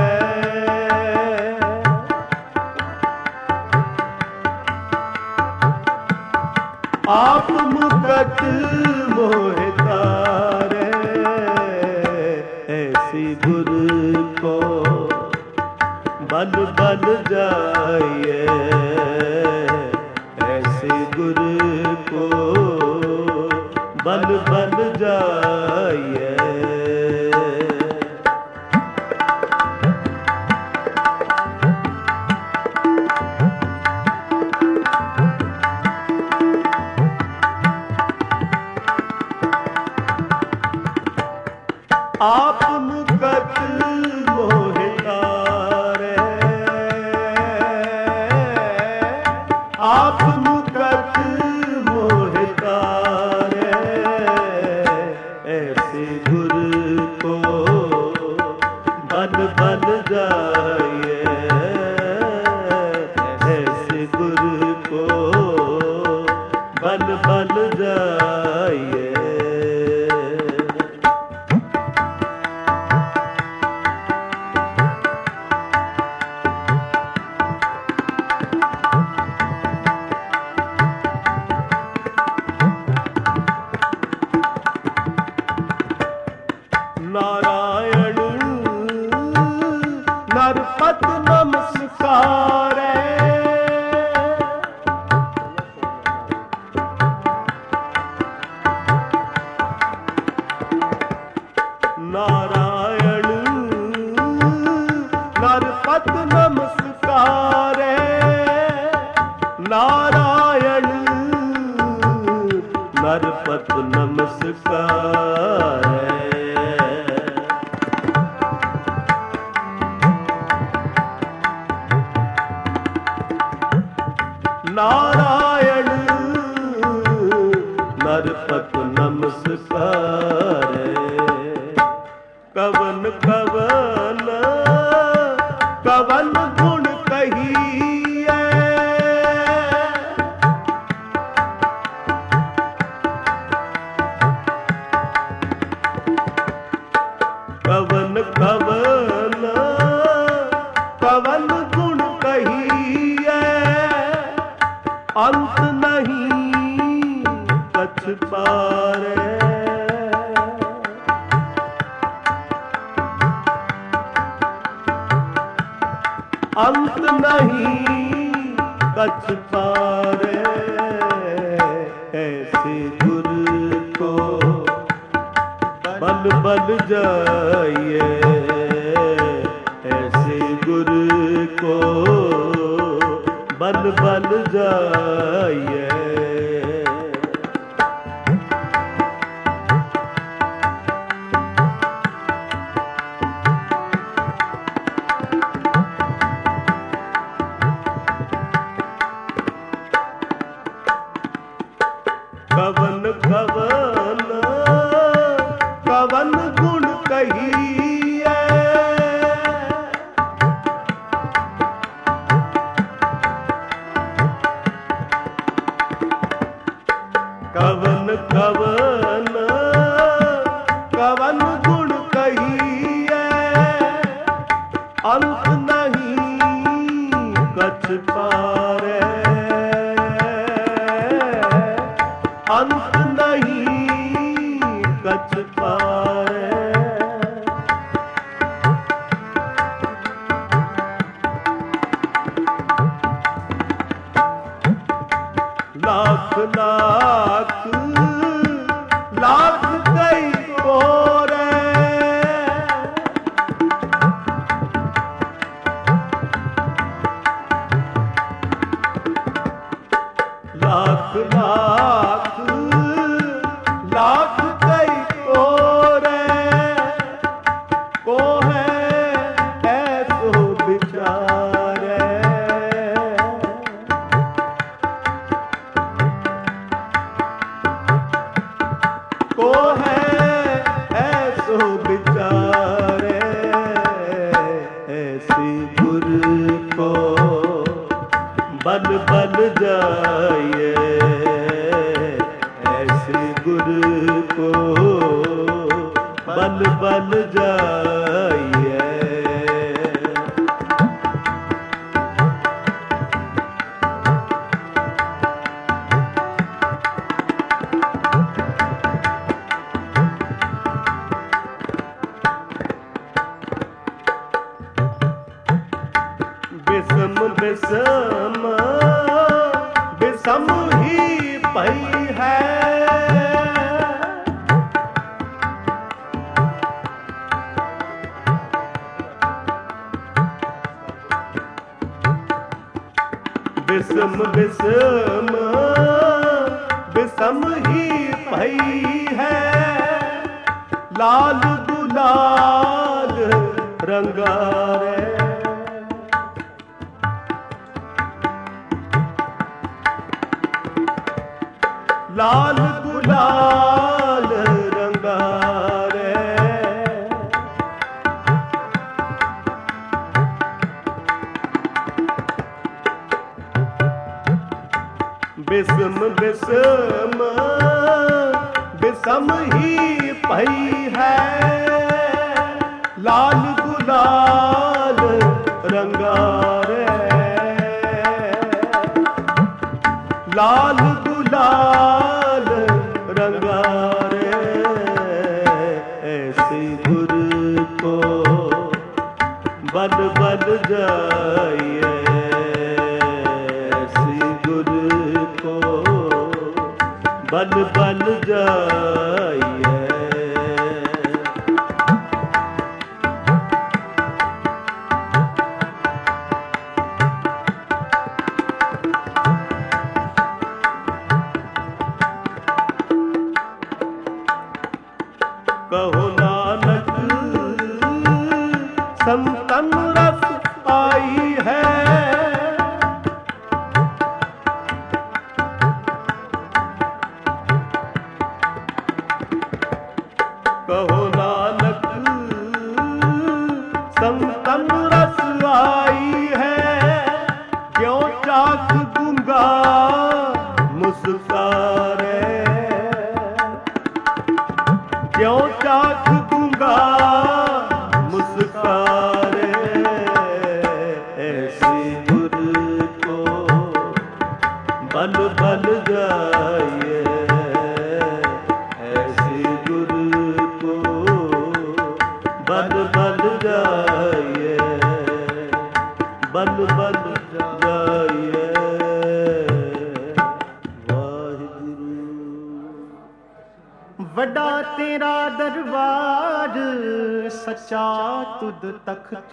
आप मुकत मोहदार, ऐसी गुर को बल बल जाइए, ऐसे गुर को बल बल जाइए। आप मुकत मोहदार, आप मुकत मोहदार, ऐसे गुर को बल बल जाइए, ऐसे गुर को बल बल जाइए। नारायण नरपत नमस्कार, नारायण नरपत नमस्कार, नारायण नरपत नमस्कार। नारायण नरपत नमस्कार। कवन कवन कवन गुण कहिए, कवन कवन कवन गुण कहिए, अंत नहीं कछ पारे, अंत नहीं कछ पारे, ऐसे गुर को बल बल जाइए, ऐसे गुर को बल बल जाइए। कवन कवन कवन गुण कहिए, कवन कवन कवन गुण कहिए, अंत नहीं कछ पारे, अंत नहीं कछ पारे। लाख लाख लाख लाख कई कोरे को है ऐसो विचारे को है ऐसो विचारे ऐसी गुर को बल बल जाइए ऐसे गुर को बल बल जाइए बिसम बिसम बिसम ही पई है बिसम बिसम बिसम ही पई है लाल गुलाल रंगारे लाल गुलाल रंगारे बिसम बिसम बिसम ही पई है लाल गुलाल रंगारे लाल गुलाल रंगारे ऐसे गुर को बल बल जाइए ऐसे गुर को बल बल जाइए कहो नानक संतन रस आई है कहो नानक संतन रस आई है क्यों चाक दूंगा मुस्कारे क्यों चाक दूंगा मुस्कारे ऐसे गुर को बल बल जाइए ऐसे गुर को बल बल जाइए बल बल जाइए ਵੱਡਾ ਤੇਰਾ ਦਰਬਾਰ ਸੱਚਾ ਤੁਧ ਤਖਤ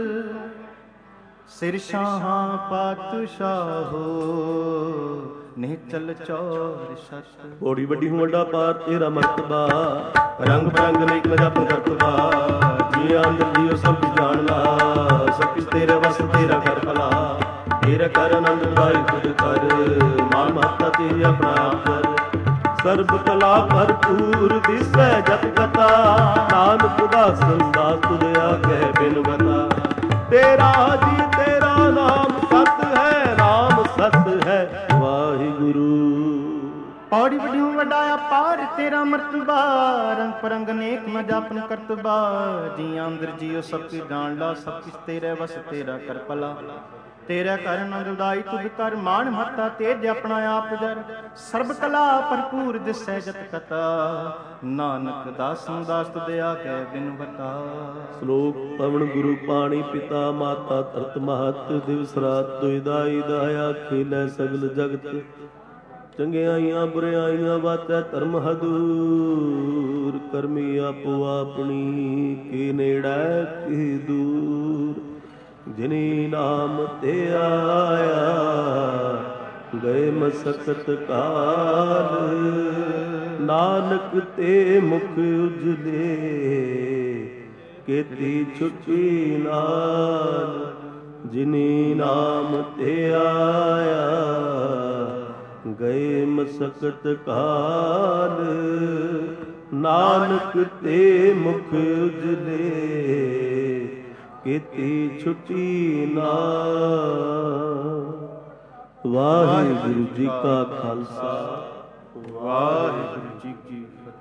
ਸਿਰ ਸ਼ਾਹਾਂ ਪਾਤਸ਼ਾਹੋ ਨਿਹਚਲ ਚੌਰ ਸਤ ਬੋੜੀ ਵੱਡੀ ਹੂੰ ਵੱਡਾ ਪਾਰ ਤੇਰਾ ਮਰਤਬਾ ਰੰਗ ਬਰੰਗ ਨੇਕ ਜਪ ਕਰਤਬਾ ਜੀ ਅੰਦਰ ਜੀਓ ਸਭ ਜਾਣ ਲਾ ਸਭ ਕਿਸ ਤੇਰੇ ਵਸ ਤੇਰਾ ਕਰ ਭਲਾ ਤੇਰਾ ਕਰ ਆਨੰਦ ਪਾਈ ਖੁਦ ਕਰ ਮਾਨ ਮਾਤਾ ਤੇਰੀ ਆਪਣਾ ਆਪ ਕਰ ਸਰਬ ਕਲਾ ਭਰਪੂਰ ਦਿਸੈ ਜਤ ਕਥਾ ਨਾਨਕ ਉਦਾਸਨ ਦਾਸ ਤੁਧ ਆਖੈ ਬਿਨ ਬਤਾ ਤੇਰਾ ਜੀ ਤੇਰਾ ਨਾਮ ਸਤ ਹੈ ਨਾਮ ਸਤ ਹੈ ਵਾਹਿਗੁਰੂ ਪੌੜੀ ਵਡਿਓ ਵਡਾਇਆ ਪਾਰ ਤੇਰਾ ਮਰਤਬਾ ਰੰਗ ਪਰੰਗ ਨੇਕ ਨ ਜਾਪਨ ਕਰਤਬਾ ਜੀ ਅੰਦਰ ਜੀਓ ਸਭ ਕੀ ਜਾਣ ਲਾ ਸਭ ਕਿਸ ਤੇਰੇ ਵਸ ਤੇਰਾ ਕਰ ਭਲਾ ਤੇਰਾ ਕਰ ਆਨੰਦਦਾਈ ਤੁਧ ਕਰ ਮਾਨ ਮਹੱਤਾ ਤੇਜ ਆਪਣਾ ਆਪ ਜਰ ਸਰਬ ਕਲਾ ਭਰਪੂਰ ਦਿਸੈ ਜਤ ਕਥਾ ਨਾਨਕ ਦਾਸਨ ਦਾਸ ਤੁਧ ਆਖੈ ਬਿਨ ਬਤਾ ਸ਼ਲੋਕ ਪਵਨ ਗੁਰੂ ਪਾਣੀ ਪਿਤਾ ਮਾਤਾ ਧਰਤ ਮਹਤ ਦਿਵਸ ਰਾਤ ਦੁਇਦਾਈ ਦਾਇਆ ਖੇਲੇ ਸਗਲ ਜਗਤ ਚੰਗਿਆਈਆਂ ਬੁਰਿਆਈਆਂ ਵਾਤੈ ਧਰਮ ਹਦੂਰ ਕਰਮੀ ਆਪੋ ਆਪਣੀ ਕੀ ਨੇੜੈ ਕੀ ਦੂਰ ਜਿਨੀ ਨਾਮ ਤੇ ਆਇਆ ਗਏ ਮਸਕਤ ਕਾਲ। ਨਾਨਕ ਤੇ ਮੁਖ ਉਜਲੇ ਕੀਤੀ ਛੁੱਟੀ ਨਾਲ। ਜਿਨੀ ਨਾਮ ਤੇ ਆਇਆ ਗਏ ਮਸਕਤ ਕਾਲ। ਨਾਨਕ ਤੇ ਮੁਖ ਉਜਲੇ ਕੀਤੀ ਛੁੱਟੀ ਨਾਲ। ਵਾਹਿਗੁਰੂ ਜੀ ਕਾ ਖਾਲਸਾ, ਵਾਹਿਗੁਰੂ ਜੀ ਕੀ ਫਤਿਹ।